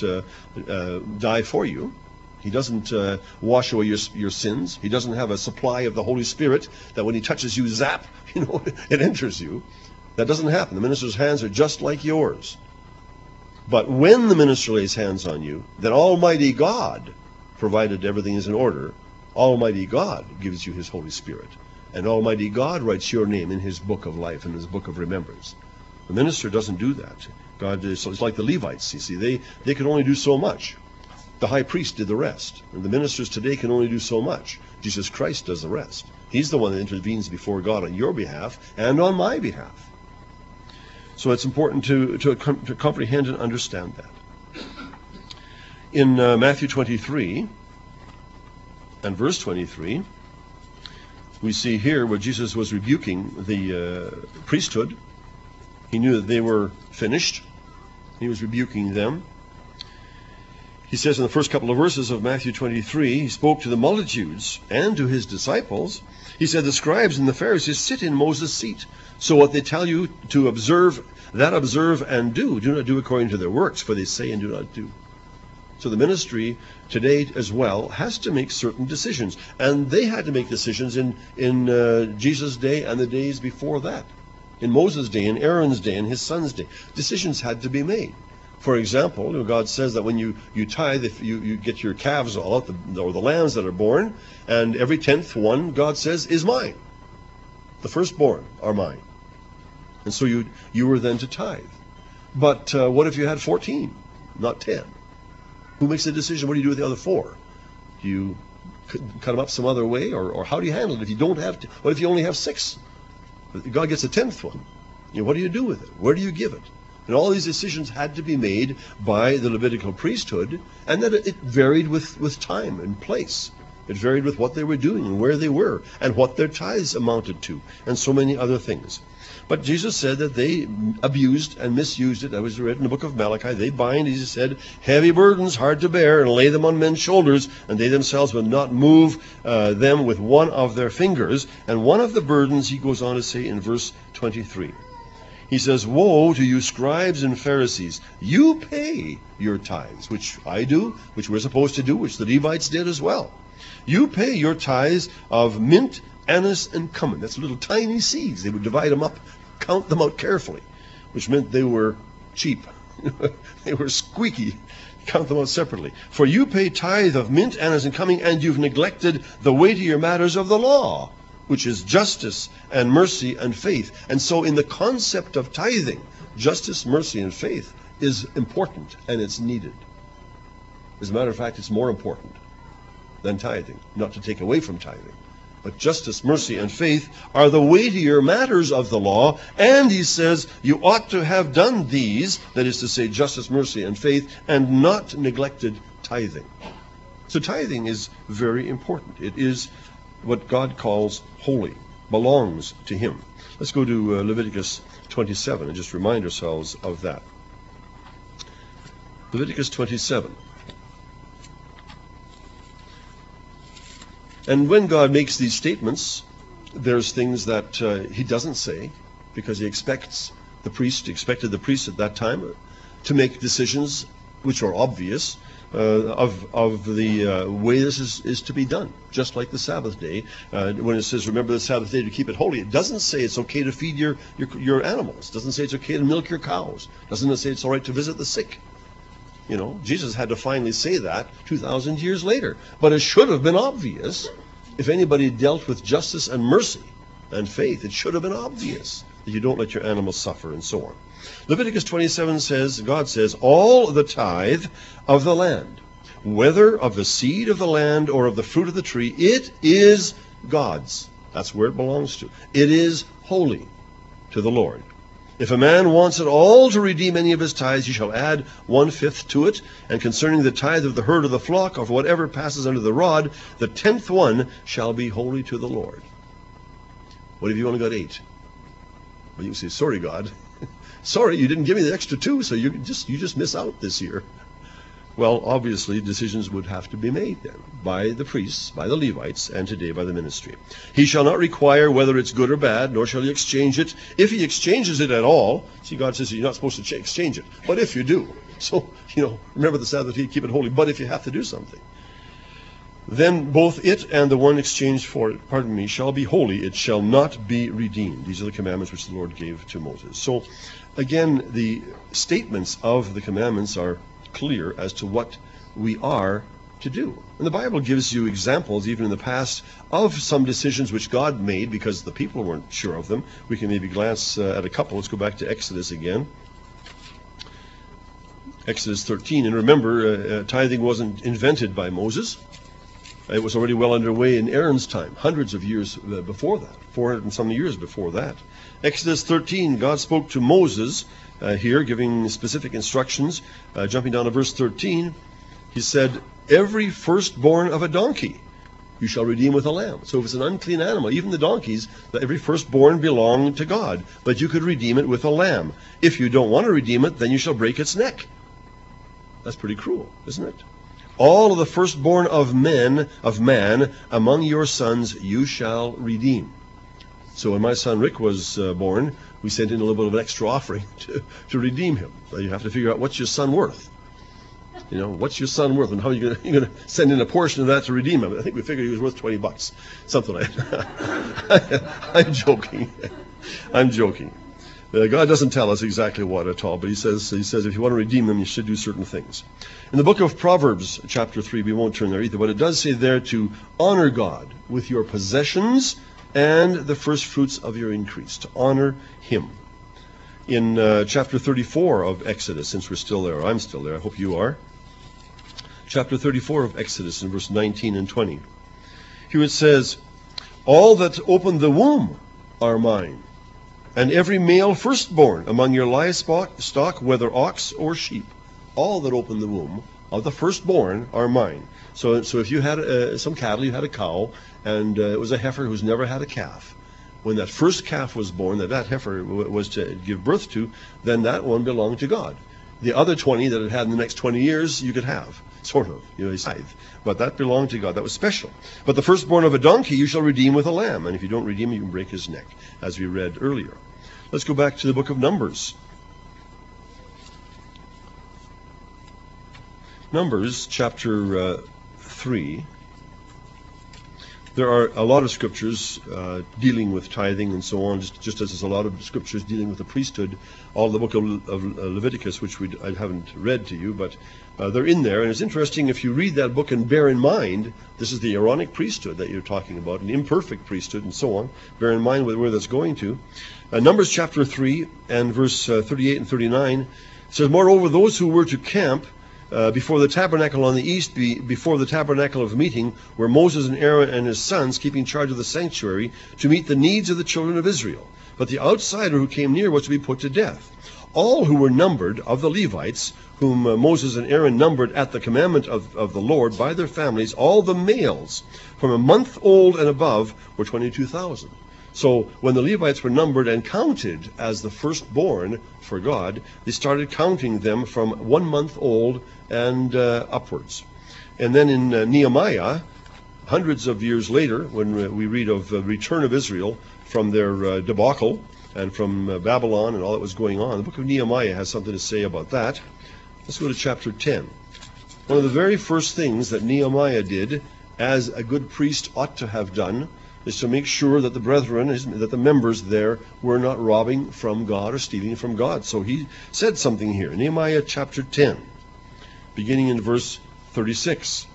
die for you. He doesn't wash away your sins. He doesn't have a supply of the Holy Spirit that when he touches you, zap, it enters you. That doesn't happen. The minister's hands are just like yours. But when the minister lays hands on you, then Almighty God, provided everything is in order, Almighty God gives you his Holy Spirit. And Almighty God writes your name in his book of life and his book of remembrance. The minister doesn't do that. It's like the Levites, you see. They can only do so much. The high priest did the rest. And the ministers today can only do so much. Jesus Christ does the rest. He's the one that intervenes before God on your behalf and on my behalf. So it's important to comprehend and understand that. In Matthew 23 and verse 23, we see here where Jesus was rebuking the priesthood. He knew that they were finished. He was rebuking them. He says in the first couple of verses of Matthew 23, he spoke to the multitudes and to his disciples. He said, the scribes and the Pharisees sit in Moses' seat. So what they tell you to observe, that observe and do. Do not do according to their works, for they say and do not do. So the ministry today as well has to make certain decisions. And they had to make decisions in Jesus' day and the days before that. In Moses' day, in Aaron's day, in his son's day. Decisions had to be made. For example, God says that when you tithe, if you get your calves all out, or the lambs that are born, and every 10th one, God says, is mine. The firstborn are mine. And so you were then to tithe. But what if you had 14, not 10? Who makes the decision? What do you do with the other 4? Do you cut them up some other way? Or how do you handle it if you don't have to? What if you only have 6? God gets a 10th one. What do you do with it? Where do you give it? And all these decisions had to be made by the Levitical priesthood, and that it varied with time and place. It varied with what they were doing and where they were and what their tithes amounted to and so many other things. But Jesus said that they abused and misused it. That was written in the book of Malachi. They bind, he said, heavy burdens hard to bear and lay them on men's shoulders, and they themselves will not move them with one of their fingers. And one of the burdens, he goes on to say in verse 23. He says, woe to you scribes and Pharisees, you pay your tithes, which I do, which we're supposed to do, which the Levites did as well. You pay your tithes of mint, anise, and cumin. That's little tiny seeds. They would divide them up, count them out carefully, which meant they were cheap. They were squeaky. Count them out separately. For you pay tithe of mint, anise, and cumin, and you've neglected the weightier matters of the law, which is justice and mercy and faith. And so in the concept of tithing, justice, mercy, and faith is important, and it's needed. As a matter of fact, it's more important than tithing, not to take away from tithing. But justice, mercy, and faith are the weightier matters of the law, and he says you ought to have done these, that is to say, justice, mercy, and faith, and not neglected tithing. So tithing is very important. It is what God calls holy, belongs to him. Let's go to Leviticus 27 and just remind ourselves of that. Leviticus 27. And when God makes these statements, there's things that he doesn't say, because he expected the priest at that time to make decisions which are obvious of the way this is to be done, just like the Sabbath day. When it says, remember the Sabbath day to keep it holy, it doesn't say it's okay to feed your animals. It doesn't say it's okay to milk your cows. It doesn't say it's all right to visit the sick. You know, Jesus had to finally say that 2,000 years later. But it should have been obvious. If anybody dealt with justice and mercy and faith, it should have been obvious that you don't let your animals suffer and so on. Leviticus 27 says, God says, all the tithe of the land, whether of the seed of the land or of the fruit of the tree, it is God's. That's where it belongs to. It is holy to the Lord. If a man wants it all to redeem any of his tithes, he shall add 1/5 to it. And concerning the tithe of the herd of the flock, of whatever passes under the rod, the 10th one shall be holy to the Lord. What if you only got 8? Well, you can say, sorry, God. Sorry, you didn't give me the extra 2, so you just miss out this year. Well, obviously, decisions would have to be made then by the priests, by the Levites, and today by the ministry. He shall not require whether it's good or bad, nor shall he exchange it. If he exchanges it at all, see, God says you're not supposed to exchange it. But if you do, so, remember the Sabbath day, keep it holy. But if you have to do something, then both it and the one exchanged for it, shall be holy. It shall not be redeemed. These are the commandments which the Lord gave to Moses. So, again, the statements of the commandments are clear as to what we are to do. And the Bible gives you examples, even in the past, of some decisions which God made because the people weren't sure of them. We can maybe glance at a couple. Let's go back to Exodus again. Exodus 13. And remember, tithing wasn't invented by Moses. It was already well underway in Aaron's time, hundreds of years before that, 400 and some years before that. Exodus 13, God spoke to Moses here, giving specific instructions. Jumping down to verse 13, he said, every firstborn of a donkey you shall redeem with a lamb. So if it's an unclean animal, even the donkeys, every firstborn belonged to God, but you could redeem it with a lamb. If you don't want to redeem it, then you shall break its neck. That's pretty cruel, isn't it? All of the firstborn of man among your sons you shall redeem. So when my son Rick was born, we sent in a little bit of an extra offering to redeem him. So you have to figure out what's your son worth. What's your son worth, and how are you going to send in a portion of that to redeem him? I think we figured he was worth $20, something like that. I'm joking. I'm joking. God doesn't tell us exactly what at all, but he says if you want to redeem them, you should do certain things. In the book of Proverbs, chapter 3, we won't turn there either, but it does say there to honor God with your possessions and the first fruits of your increase, to honor him. In chapter 34 of Exodus, since we're still there, I'm still there, I hope you are. Chapter 34 of Exodus, in verse 19 and 20. Here it says, all that open the womb are mine, and every male firstborn among your livestock, whether ox or sheep. All that open the womb of the firstborn are mine. So if you had some cattle, you had a cow, and it was a heifer who's never had a calf. When that first calf was born, that heifer was to give birth to, then that one belonged to God. The other 20 that it had in the next 20 years, you could have, sort of, but that belonged to God. That was special. But the firstborn of a donkey you shall redeem with a lamb, and if you don't redeem it, you can break his neck, as we read earlier. Let's go back to the book of Numbers. Numbers, chapter 3. There are a lot of scriptures dealing with tithing and so on, just as there's a lot of scriptures dealing with the priesthood. All the book of Leviticus, which I haven't read to you, but they're in there. And it's interesting if you read that book and bear in mind, this is the Aaronic priesthood that you're talking about, an imperfect priesthood and so on. Bear in mind where that's going to. Numbers chapter 3 and verse 38 and 39 says, moreover, those who were to camp before the tabernacle on the east, before the tabernacle of meeting, were Moses and Aaron and his sons keeping charge of the sanctuary to meet the needs of the children of Israel. But the outsider who came near was to be put to death. all who were numbered of the Levites, whom Moses and Aaron numbered at the commandment of the Lord by their families, all the males from a month old and above were 22,000. So when the Levites were numbered and counted as the firstborn for God, they started counting them from 1 month old and upwards. And then in Nehemiah, hundreds of years later, when we read of the return of Israel from their debacle and from Babylon and all that was going on, the book of Nehemiah has something to say about that. Let's go to chapter 10. One of the very first things that Nehemiah did, as a good priest ought to have done, is to make sure that the brethren, that the members there, were not robbing from God or stealing from God. So he said something here. Nehemiah chapter 10, beginning in verse 36.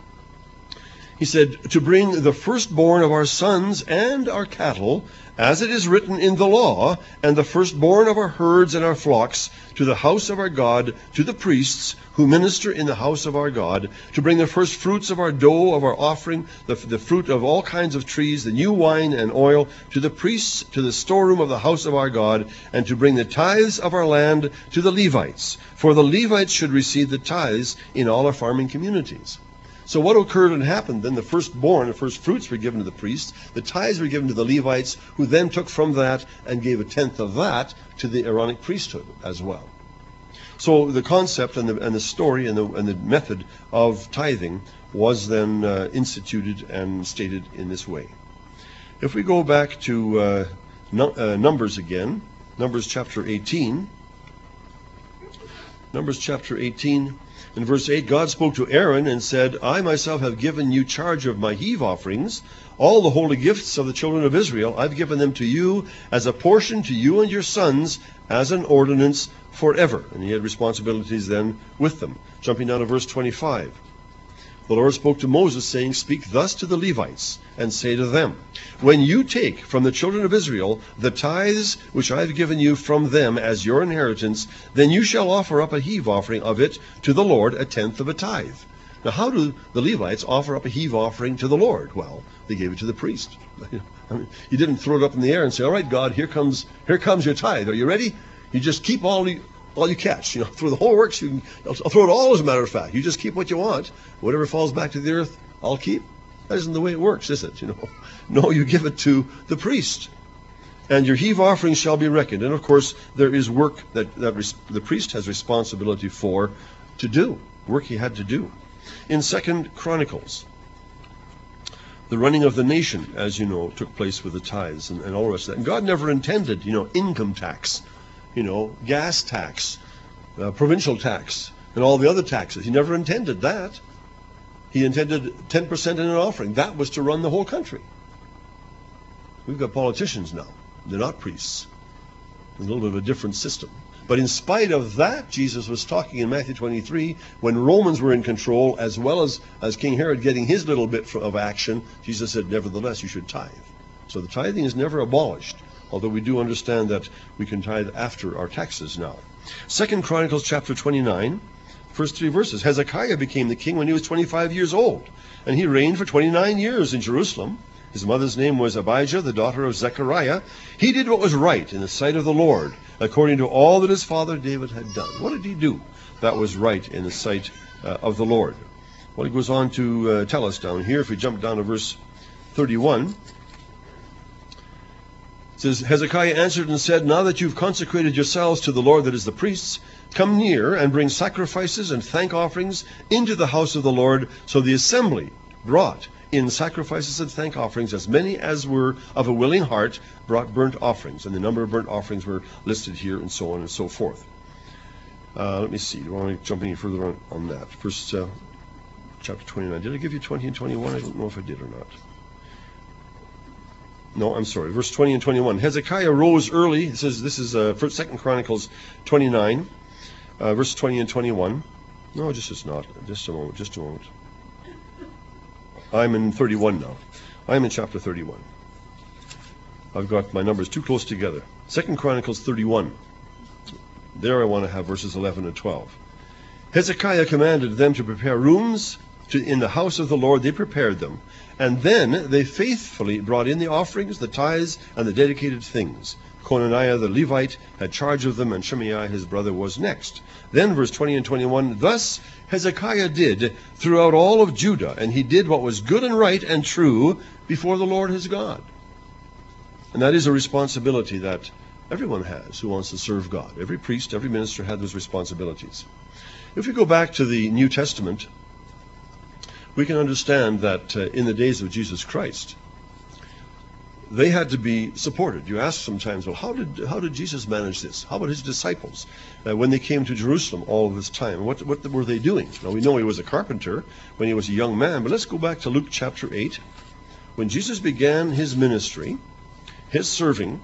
He said, to bring the firstborn of our sons and our cattle, as it is written in the law, and the firstborn of our herds and our flocks, to the house of our God, to the priests who minister in the house of our God, to bring the first fruits of our dough, of our offering, the fruit of all kinds of trees, the new wine and oil, to the priests, to the storeroom of the house of our God, and to bring the tithes of our land to the Levites. For the Levites should receive the tithes in all our farming communities. So what occurred and happened then, the firstborn, the first fruits were given to the priests, the tithes were given to the Levites, who then took from that and gave a tenth of that to the Aaronic priesthood as well. So the concept and the story and the method of tithing was then instituted and stated in this way. If we go back to Numbers again, Numbers chapter 18, Numbers chapter 18, in verse 8, God spoke to Aaron and said, I myself have given you charge of my heave offerings. All the holy gifts of the children of Israel, I've given them to you as a portion to you and your sons as an ordinance forever. And he had responsibilities then with them. Jumping down to verse 25. The Lord spoke to Moses, saying, speak thus to the Levites, and say to them, when you take from the children of Israel the tithes which I have given you from them as your inheritance, then you shall offer up a heave offering of it to the Lord, a tenth of a tithe. Now how do the Levites offer up a heave offering to the Lord? Well, they gave it to the priest. I mean, you didn't throw it up in the air and say, all right, God, here comes your tithe. Are you ready? You just keep all you catch, through the whole works. I'll throw it all, as a matter of fact. You just keep what you want. Whatever falls back to the earth, I'll keep. That isn't the way it works, is it? No, you give it to the priest. And your heave offerings shall be reckoned. And of course, there is work that the priest has responsibility for to do. Work he had to do. In 2 Chronicles, the running of the nation, as you know, took place with the tithes and all the rest of that. And God never intended, income tax, gas tax, provincial tax, and all the other taxes. He never intended that. He intended 10% in an offering. That was to run the whole country. We've got politicians now. They're not priests. A little bit of a different system. But in spite of that, Jesus was talking in Matthew 23, when Romans were in control, as well as King Herod getting his little bit of action, Jesus said, nevertheless, you should tithe. So the tithing is never abolished, although we do understand that we can tithe after our taxes now. 2 Chronicles chapter 29, first 3 verses. Hezekiah became the king when he was 25 years old, and he reigned for 29 years in Jerusalem. His mother's name was Abijah, the daughter of Zechariah. He did what was right in the sight of the Lord, according to all that his father David had done. What did he do that was right in the sight of the Lord? Well, he goes on to tell us down here, if we jump down to verse 31, it says, Hezekiah answered and said, now that you've consecrated yourselves to the Lord, that is the priests, come near and bring sacrifices and thank offerings into the house of the Lord. So the assembly brought in sacrifices and thank offerings, as many as were of a willing heart brought burnt offerings. And the number of burnt offerings were listed here, and so on and so forth. Let me see. Do I want to jump any further on that? First, chapter 29. Did I give you 20 and 21? I don't know if I did or not. No, I'm sorry. Verse 20 and 21. Hezekiah rose early. It says, this is 2 Chronicles 29, verse 20 and 21. No, it's not. Just a moment. I'm in 31 now. I'm in chapter 31. I've got my numbers too close together. 2 Chronicles 31. There I want to have verses 11 and 12. Hezekiah commanded them to prepare rooms in the house of the Lord. They prepared them. And then they faithfully brought in the offerings, the tithes, and the dedicated things, Conaniah the Levite had charge of them, and Shimei his brother was next. Then verse 20 and 21, thus Hezekiah did throughout all of Judah, and he did what was good and right and true before the Lord his God. And that is a responsibility that everyone has who wants to serve God. Every priest, every minister had those responsibilities. If we go back to the New Testament, we can understand that in the days of Jesus Christ, they had to be supported. You ask sometimes, well, how did Jesus manage this? How about his disciples when they came to Jerusalem all of this time? What were they doing? Now, we know he was a carpenter when he was a young man, but let's go back to Luke chapter 8. When Jesus began his ministry, his serving,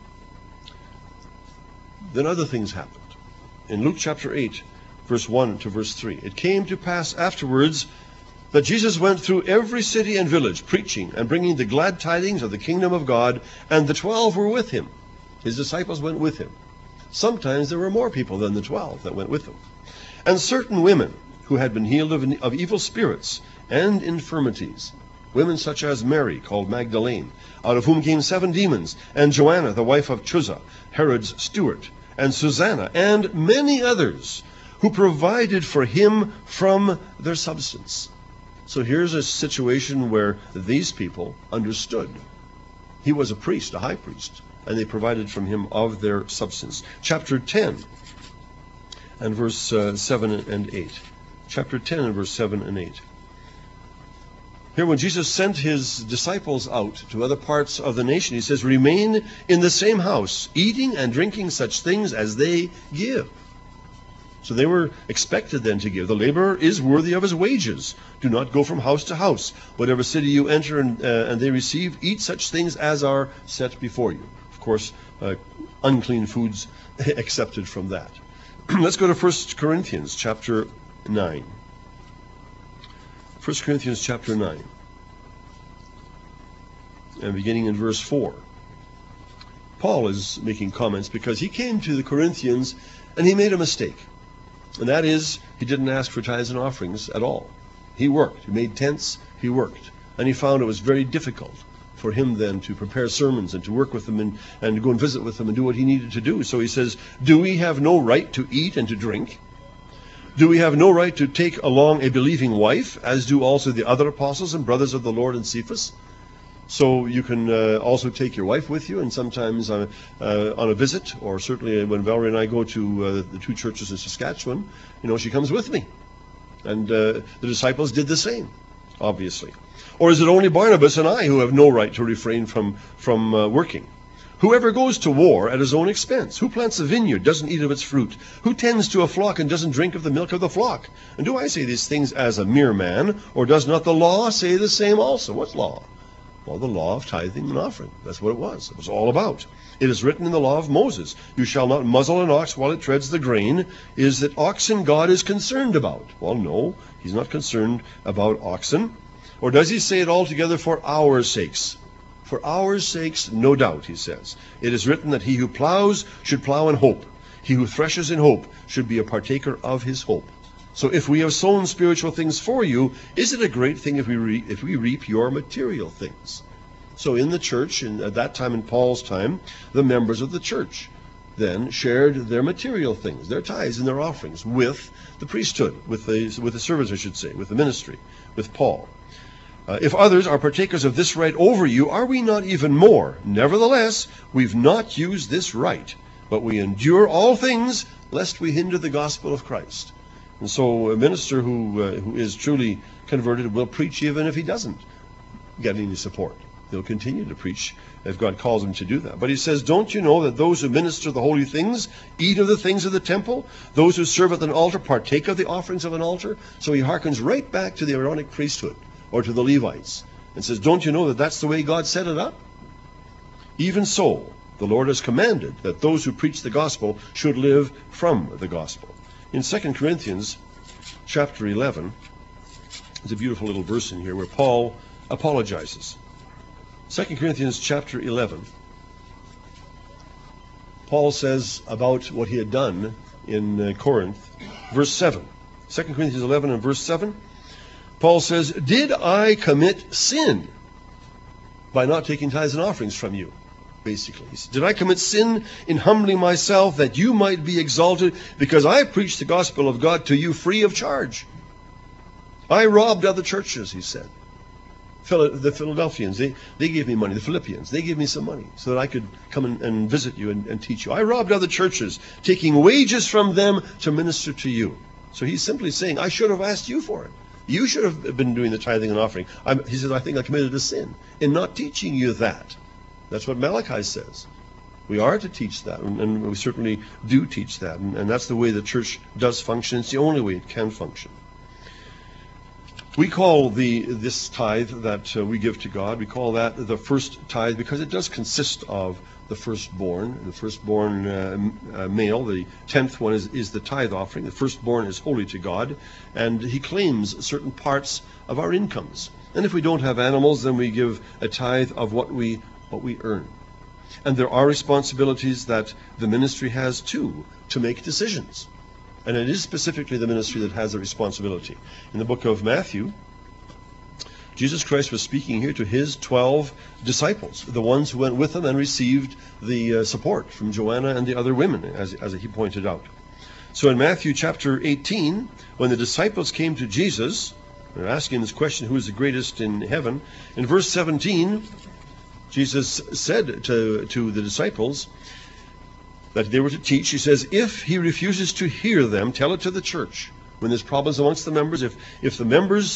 then other things happened. In Luke chapter 8, verse 1 to verse 3, it came to pass afterwards that Jesus went through every city and village, preaching and bringing the glad tidings of the kingdom of God, and the 12 were with him. His disciples went with him. Sometimes there were more people than the 12 that went with him. And certain women who had been healed of evil spirits and infirmities, women such as Mary, called Magdalene, out of whom came 7 demons, and Joanna, the wife of Chuza, Herod's steward, and Susanna, and many others, who provided for him from their substance. So here's a situation where these people understood. He was a priest, a high priest, and they provided from him of their substance. Chapter 10 and verse 7 and 8. Chapter 10 and verse 7 and 8. Here, when Jesus sent his disciples out to other parts of the nation, he says, remain in the same house, eating and drinking such things as they give. So they were expected then to give. The laborer is worthy of his wages. Do not go from house to house. Whatever city you enter and they receive, eat such things as are set before you. Of course, unclean foods accepted from that. Let's go to 1 Corinthians chapter 9. 1 Corinthians chapter 9. And beginning in verse 4. Paul is making comments because he came to the Corinthians and he made a mistake. And that is, he didn't ask for tithes and offerings at all. He worked. He made tents. He worked. And he found it was very difficult for him then to prepare sermons and to work with them and to go and visit with them and do what he needed to do. So he says, do we have no right to eat and to drink? Do we have no right to take along a believing wife, as do also the other apostles and brothers of the Lord and Cephas? So you can also take your wife with you, and sometimes on a visit, or certainly when Valerie and I go to the 2 churches in Saskatchewan, she comes with me. And the disciples did the same, obviously. Or is it only Barnabas and I who have no right to refrain from working? Whoever goes to war at his own expense, who plants a vineyard doesn't eat of its fruit, who tends to a flock and doesn't drink of the milk of the flock? And do I say these things as a mere man, or does not the law say the same also? What law? Well, the law of tithing and offering. That's what it was. It was all about. It is written in the law of Moses, you shall not muzzle an ox while it treads the grain. Is that oxen God is concerned about? Well, no, he's not concerned about oxen. Or does he say it altogether for our sakes? For our sakes, no doubt, he says. It is written that he who plows should plow in hope. He who threshes in hope should be a partaker of his hope. So if we have sown spiritual things for you, is it a great thing if we reap your material things? So in the church, at that time in Paul's time, the members of the church then shared their material things, their tithes and their offerings, with the priesthood, with the servants, I should say, with the ministry, with Paul. If others are partakers of this right over you, are we not even more? Nevertheless, we've not used this right, but we endure all things, lest we hinder the gospel of Christ. And so a minister who is truly converted will preach even if he doesn't get any support. He'll continue to preach if God calls him to do that. But he says, don't you know that those who minister the holy things eat of the things of the temple? Those who serve at an altar partake of the offerings of an altar? So he hearkens right back to the Aaronic priesthood, or to the Levites, and says, don't you know that that's the way God set it up? Even so, the Lord has commanded that those who preach the gospel should live from the gospel. In 2 Corinthians chapter 11, there's a beautiful little verse in here where Paul apologizes. 2 Corinthians chapter 11, Paul says about what he had done in Corinth, verse 7. 2 Corinthians 11 and verse 7, Paul says, did I commit sin by not taking tithes and offerings from you? basically. He said, did I commit sin in humbling myself that you might be exalted? Because I preached the gospel of God to you free of charge. I robbed other churches, he said. The Philadelphians, they gave me money. The Philippians, they gave me some money so that I could come and visit you and teach you. I robbed other churches, taking wages from them to minister to you. So he's simply saying, I should have asked you for it. You should have been doing the tithing and offering. He says, I think I committed a sin in not teaching you that. That's what Malachi says. We are to teach that, and we certainly do teach that. And that's the way the church does function. It's the only way it can function. We call this tithe that we give to God, we call that the first tithe because it does consist of the firstborn male. The 10th one is the tithe offering. The firstborn is holy to God, and he claims certain parts of our incomes. And if we don't have animals, then we give a tithe of what we earn. And there are responsibilities that the ministry has too, to make decisions. And it is specifically the ministry that has the responsibility. In the book of Matthew, Jesus Christ was speaking here to his 12 disciples, the ones who went with him and received the support from Joanna and the other women, as he pointed out. So in Matthew chapter 18, when the disciples came to Jesus, they're asking this question, who is the greatest in heaven? In verse 17, Jesus said to the disciples that they were to teach, he says, if he refuses to hear them, tell it to the church. When there's problems amongst the members, if the members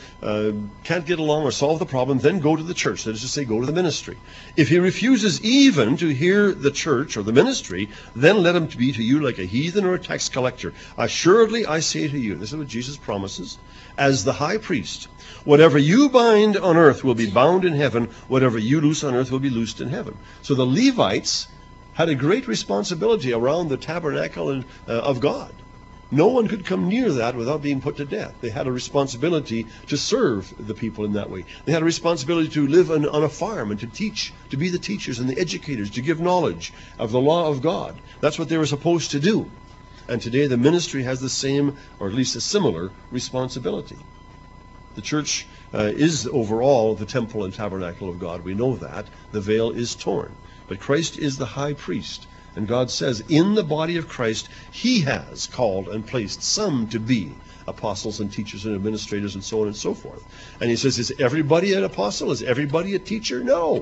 can't get along or solve the problem, then go to the church. That is to say, go to the ministry. If he refuses even to hear the church or the ministry, then let him be to you like a heathen or a tax collector. Assuredly, I say to you, this is what Jesus promises, as the high priest, whatever you bind on earth will be bound in heaven, whatever you loose on earth will be loosed in heaven. So the Levites had a great responsibility around the tabernacle of God. No one could come near that without being put to death. They had a responsibility to serve the people in that way. They had a responsibility to live on a farm and to teach, to be the teachers and the educators, to give knowledge of the law of God. That's what they were supposed to do. And today the ministry has the same, or at least a similar, responsibility. The church is overall the temple and tabernacle of God. We know that. The veil is torn. But Christ is the high priest. And God says, in the body of Christ, he has called and placed some to be apostles and teachers and administrators and so on and so forth. And he says, is everybody an apostle? Is everybody a teacher? No.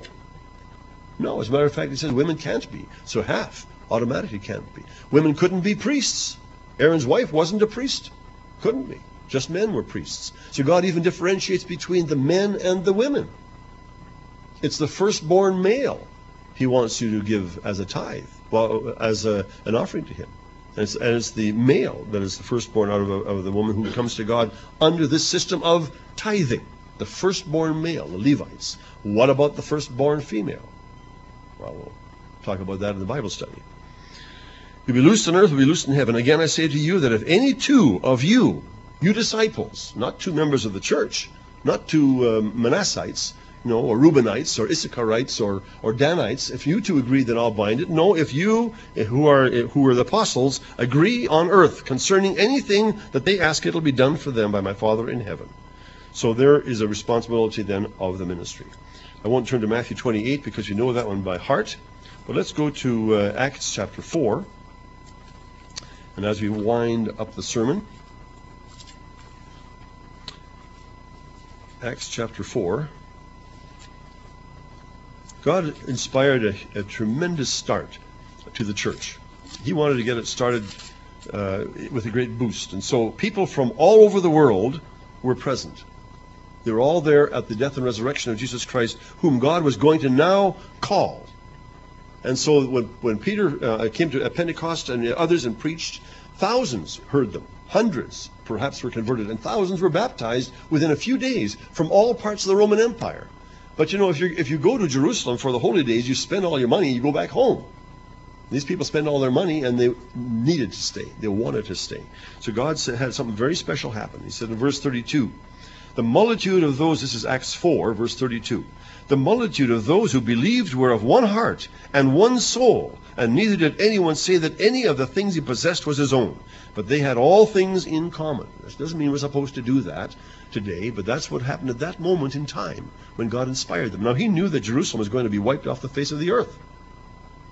No, as a matter of fact, he says women can't be. So half automatically can't be. Women couldn't be priests. Aaron's wife wasn't a priest. Couldn't be. Just men were priests. So God even differentiates between the men and the women. It's the firstborn male he wants you to give as a tithe, well, as an offering to him. And it's the male that is the firstborn out of the woman who comes to God under this system of tithing. The firstborn male, the Levites. What about the firstborn female? Well, we'll talk about that in the Bible study. You'll be loosed on earth, will be loosed in heaven. Again, I say to you that if any two of you disciples, not two members of the church, not two Manassites, or Reubenites, or Issacharites, or Danites, if you two agree, then I'll bind it. No, if you, who are the apostles, agree on earth concerning anything that they ask, it'll be done for them by my Father in heaven. So there is a responsibility then of the ministry. I won't turn to Matthew 28 because you know that one by heart. But let's go to Acts chapter 4. And as we wind up the sermon, Acts chapter 4. God inspired a tremendous start to the church. He wanted to get it started with a great boost. And so people from all over the world were present. They were all there at the death and resurrection of Jesus Christ, whom God was going to now call. And so when Peter came to Pentecost and others and preached, thousands heard them. Hundreds perhaps were converted, and thousands were baptized within a few days from all parts of the Roman Empire. But if you go to Jerusalem for the holy days, you spend all your money, you go back home. These people spend all their money, and they needed to stay. They wanted to stay. So God had something very special happen. He said in verse 32, the multitude of those, this is Acts 4, verse 32, the multitude of those who believed were of one heart and one soul, and neither did anyone say that any of the things he possessed was his own, but they had all things in common. This doesn't mean we're supposed to do that today, but that's what happened at that moment in time when God inspired them. Now, he knew that Jerusalem was going to be wiped off the face of the earth.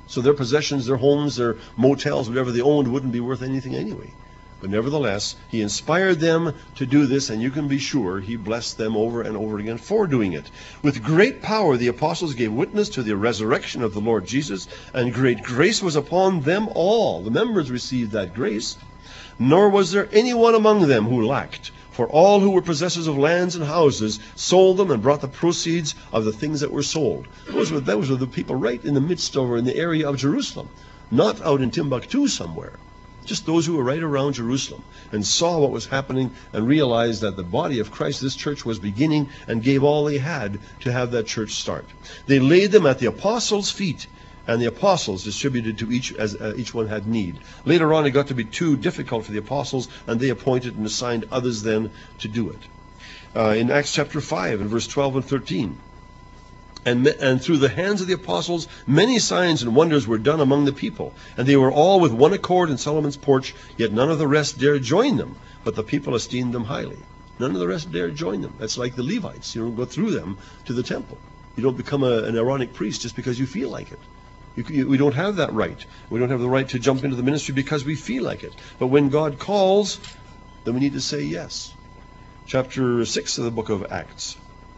So their possessions, their homes, their motels, whatever they owned wouldn't be worth anything anyway. But nevertheless, he inspired them to do this, and you can be sure he blessed them over and over again for doing it. With great power the apostles gave witness to the resurrection of the Lord Jesus, and great grace was upon them all. The members received that grace. Nor was there anyone among them who lacked. For all who were possessors of lands and houses sold them and brought the proceeds of the things that were sold. Those were the people right in the midst or in the area of Jerusalem, not out in Timbuktu somewhere. Just those who were right around Jerusalem and saw what was happening and realized that the body of Christ, this church, was beginning, and gave all they had to have that church start. They laid them at the apostles' feet, and the apostles distributed to each as each one had need. Later on, it got to be too difficult for the apostles, and they appointed and assigned others then to do it. In Acts chapter 5 and verse 12 and 13, And through the hands of the apostles, many signs and wonders were done among the people. And they were all with one accord in Solomon's porch, yet none of the rest dared join them, but the people esteemed them highly. None of the rest dared join them. That's like the Levites. You don't go through them to the temple. You don't become an Aaronic priest just because you feel like it. We don't have that right. We don't have the right to jump into the ministry because we feel like it. But when God calls, then we need to say yes. Chapter 6 of the book of Acts,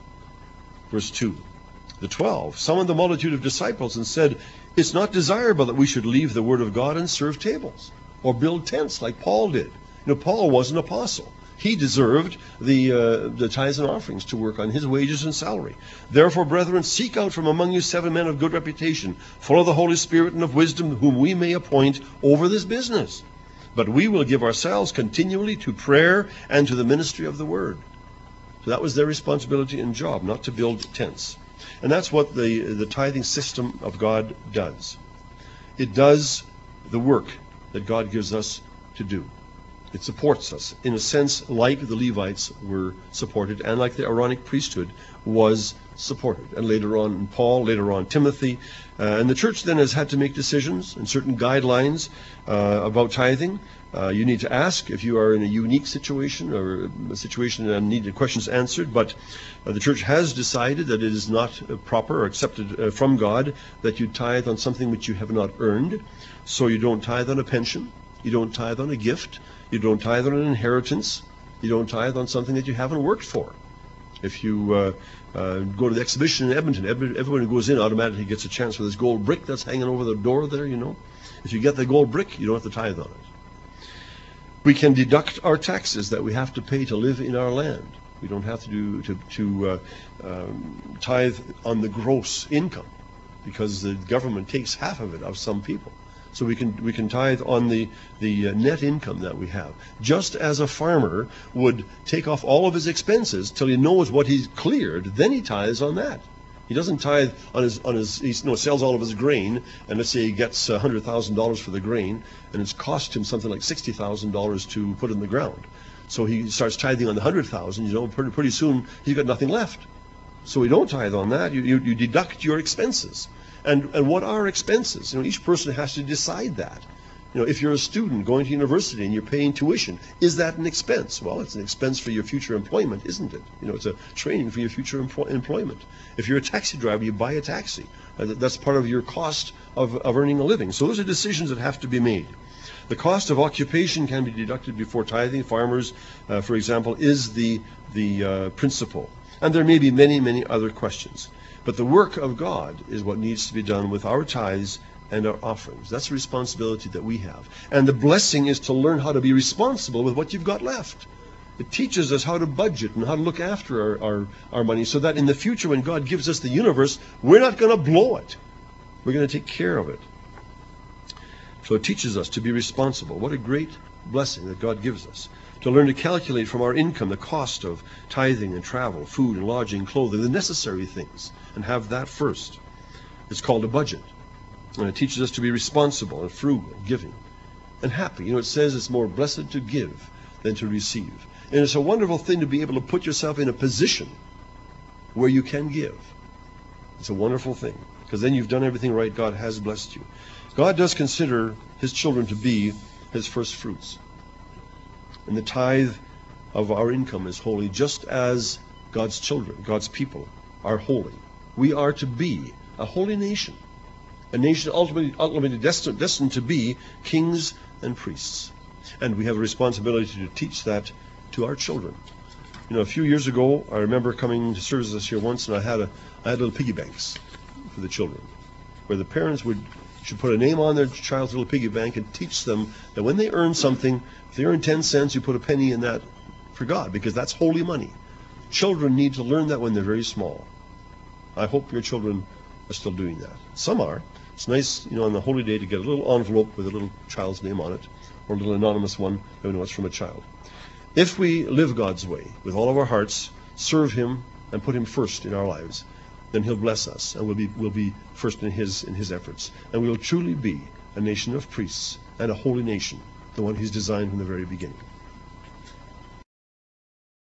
verse 2. The 12 summoned the multitude of disciples and said, "It's not desirable that we should leave the word of God and serve tables or build tents like Paul did." Paul was an apostle. He deserved the tithes and offerings to work on his wages and salary. "Therefore, brethren, seek out from among you 7 men of good reputation, full of the Holy Spirit and of wisdom, whom we may appoint over this business. But we will give ourselves continually to prayer and to the ministry of the word." So that was their responsibility and job, not to build tents. And that's what the tithing system of God does. It does the work that God gives us to do. It supports us, in a sense, like the Levites were supported, and like the Aaronic priesthood was supported. And later on Paul, later on Timothy. And the church then has had to make decisions and certain guidelines about tithing. You need to ask if you are in a unique situation or a situation that needs questions answered. But the church has decided that it is not proper or accepted from God that you tithe on something which you have not earned. So you don't tithe on a pension. You don't tithe on a gift. You don't tithe on an inheritance. You don't tithe on something that you haven't worked for. If you go to the exhibition in Edmonton, everyone who goes in automatically gets a chance for this gold brick that's hanging over the door there, If you get the gold brick, you don't have to tithe on it. We can deduct our taxes that we have to pay to live in our land. We don't have to tithe on the gross income, because the government takes half of it of some people. So we can tithe on the net income that we have. Just as a farmer would take off all of his expenses till he knows what he's cleared, then he tithes on that. He doesn't tithe on his he sells all of his grain, and let's say he gets $100,000 for the grain, and it's cost him something like $60,000 to put in the ground. So he starts tithing on the $100,000. Pretty soon he's got nothing left. So we don't tithe on that. You deduct your expenses. And what are expenses? Each person has to decide that. If you're a student going to university and you're paying tuition, is that an expense? Well, it's an expense for your future employment, isn't it? It's a training for your future employment. If you're a taxi driver, you buy a taxi. That's part of your cost of earning a living. So those are decisions that have to be made. The cost of occupation can be deducted before tithing. Farmers, for example, is the principal. And there may be many, many other questions. But the work of God is what needs to be done with our tithes and our offerings. That's a responsibility that we have. And the blessing is to learn how to be responsible with what you've got left. It teaches us how to budget and how to look after our money, so that in the future, when God gives us the universe, we're not going to blow it. We're going to take care of it. So it teaches us to be responsible. What a great blessing that God gives us. To learn to calculate from our income the cost of tithing and travel, food and lodging, clothing, the necessary things, and have that first. It's called a budget. And it teaches us to be responsible and frugal, giving, and happy. It says it's more blessed to give than to receive. And it's a wonderful thing to be able to put yourself in a position where you can give. It's a wonderful thing, because then you've done everything right. God has blessed you. God does consider his children to be his first fruits. And the tithe of our income is holy, just as God's children, God's people, are holy. We are to be a holy nation. a nation ultimately destined to be kings and priests. And we have a responsibility to teach that to our children. You know, a few years ago, I remember coming to services here once, and I had little piggy banks for the children, where the parents should put a name on their child's little piggy bank and teach them that when they earn something, if they earn 10 cents, you put a penny in that for God, because that's holy money. Children need to learn that when they're very small. I hope your children are still doing that. Some are. It's nice, you know, on the holy day to get a little envelope with a little child's name on it, or a little anonymous one that we know it's from a child. If we live God's way with all of our hearts, serve Him, and put Him first in our lives, then He'll bless us, and we'll be first in His efforts, and we will truly be a nation of priests and a holy nation, the one He's designed from the very beginning.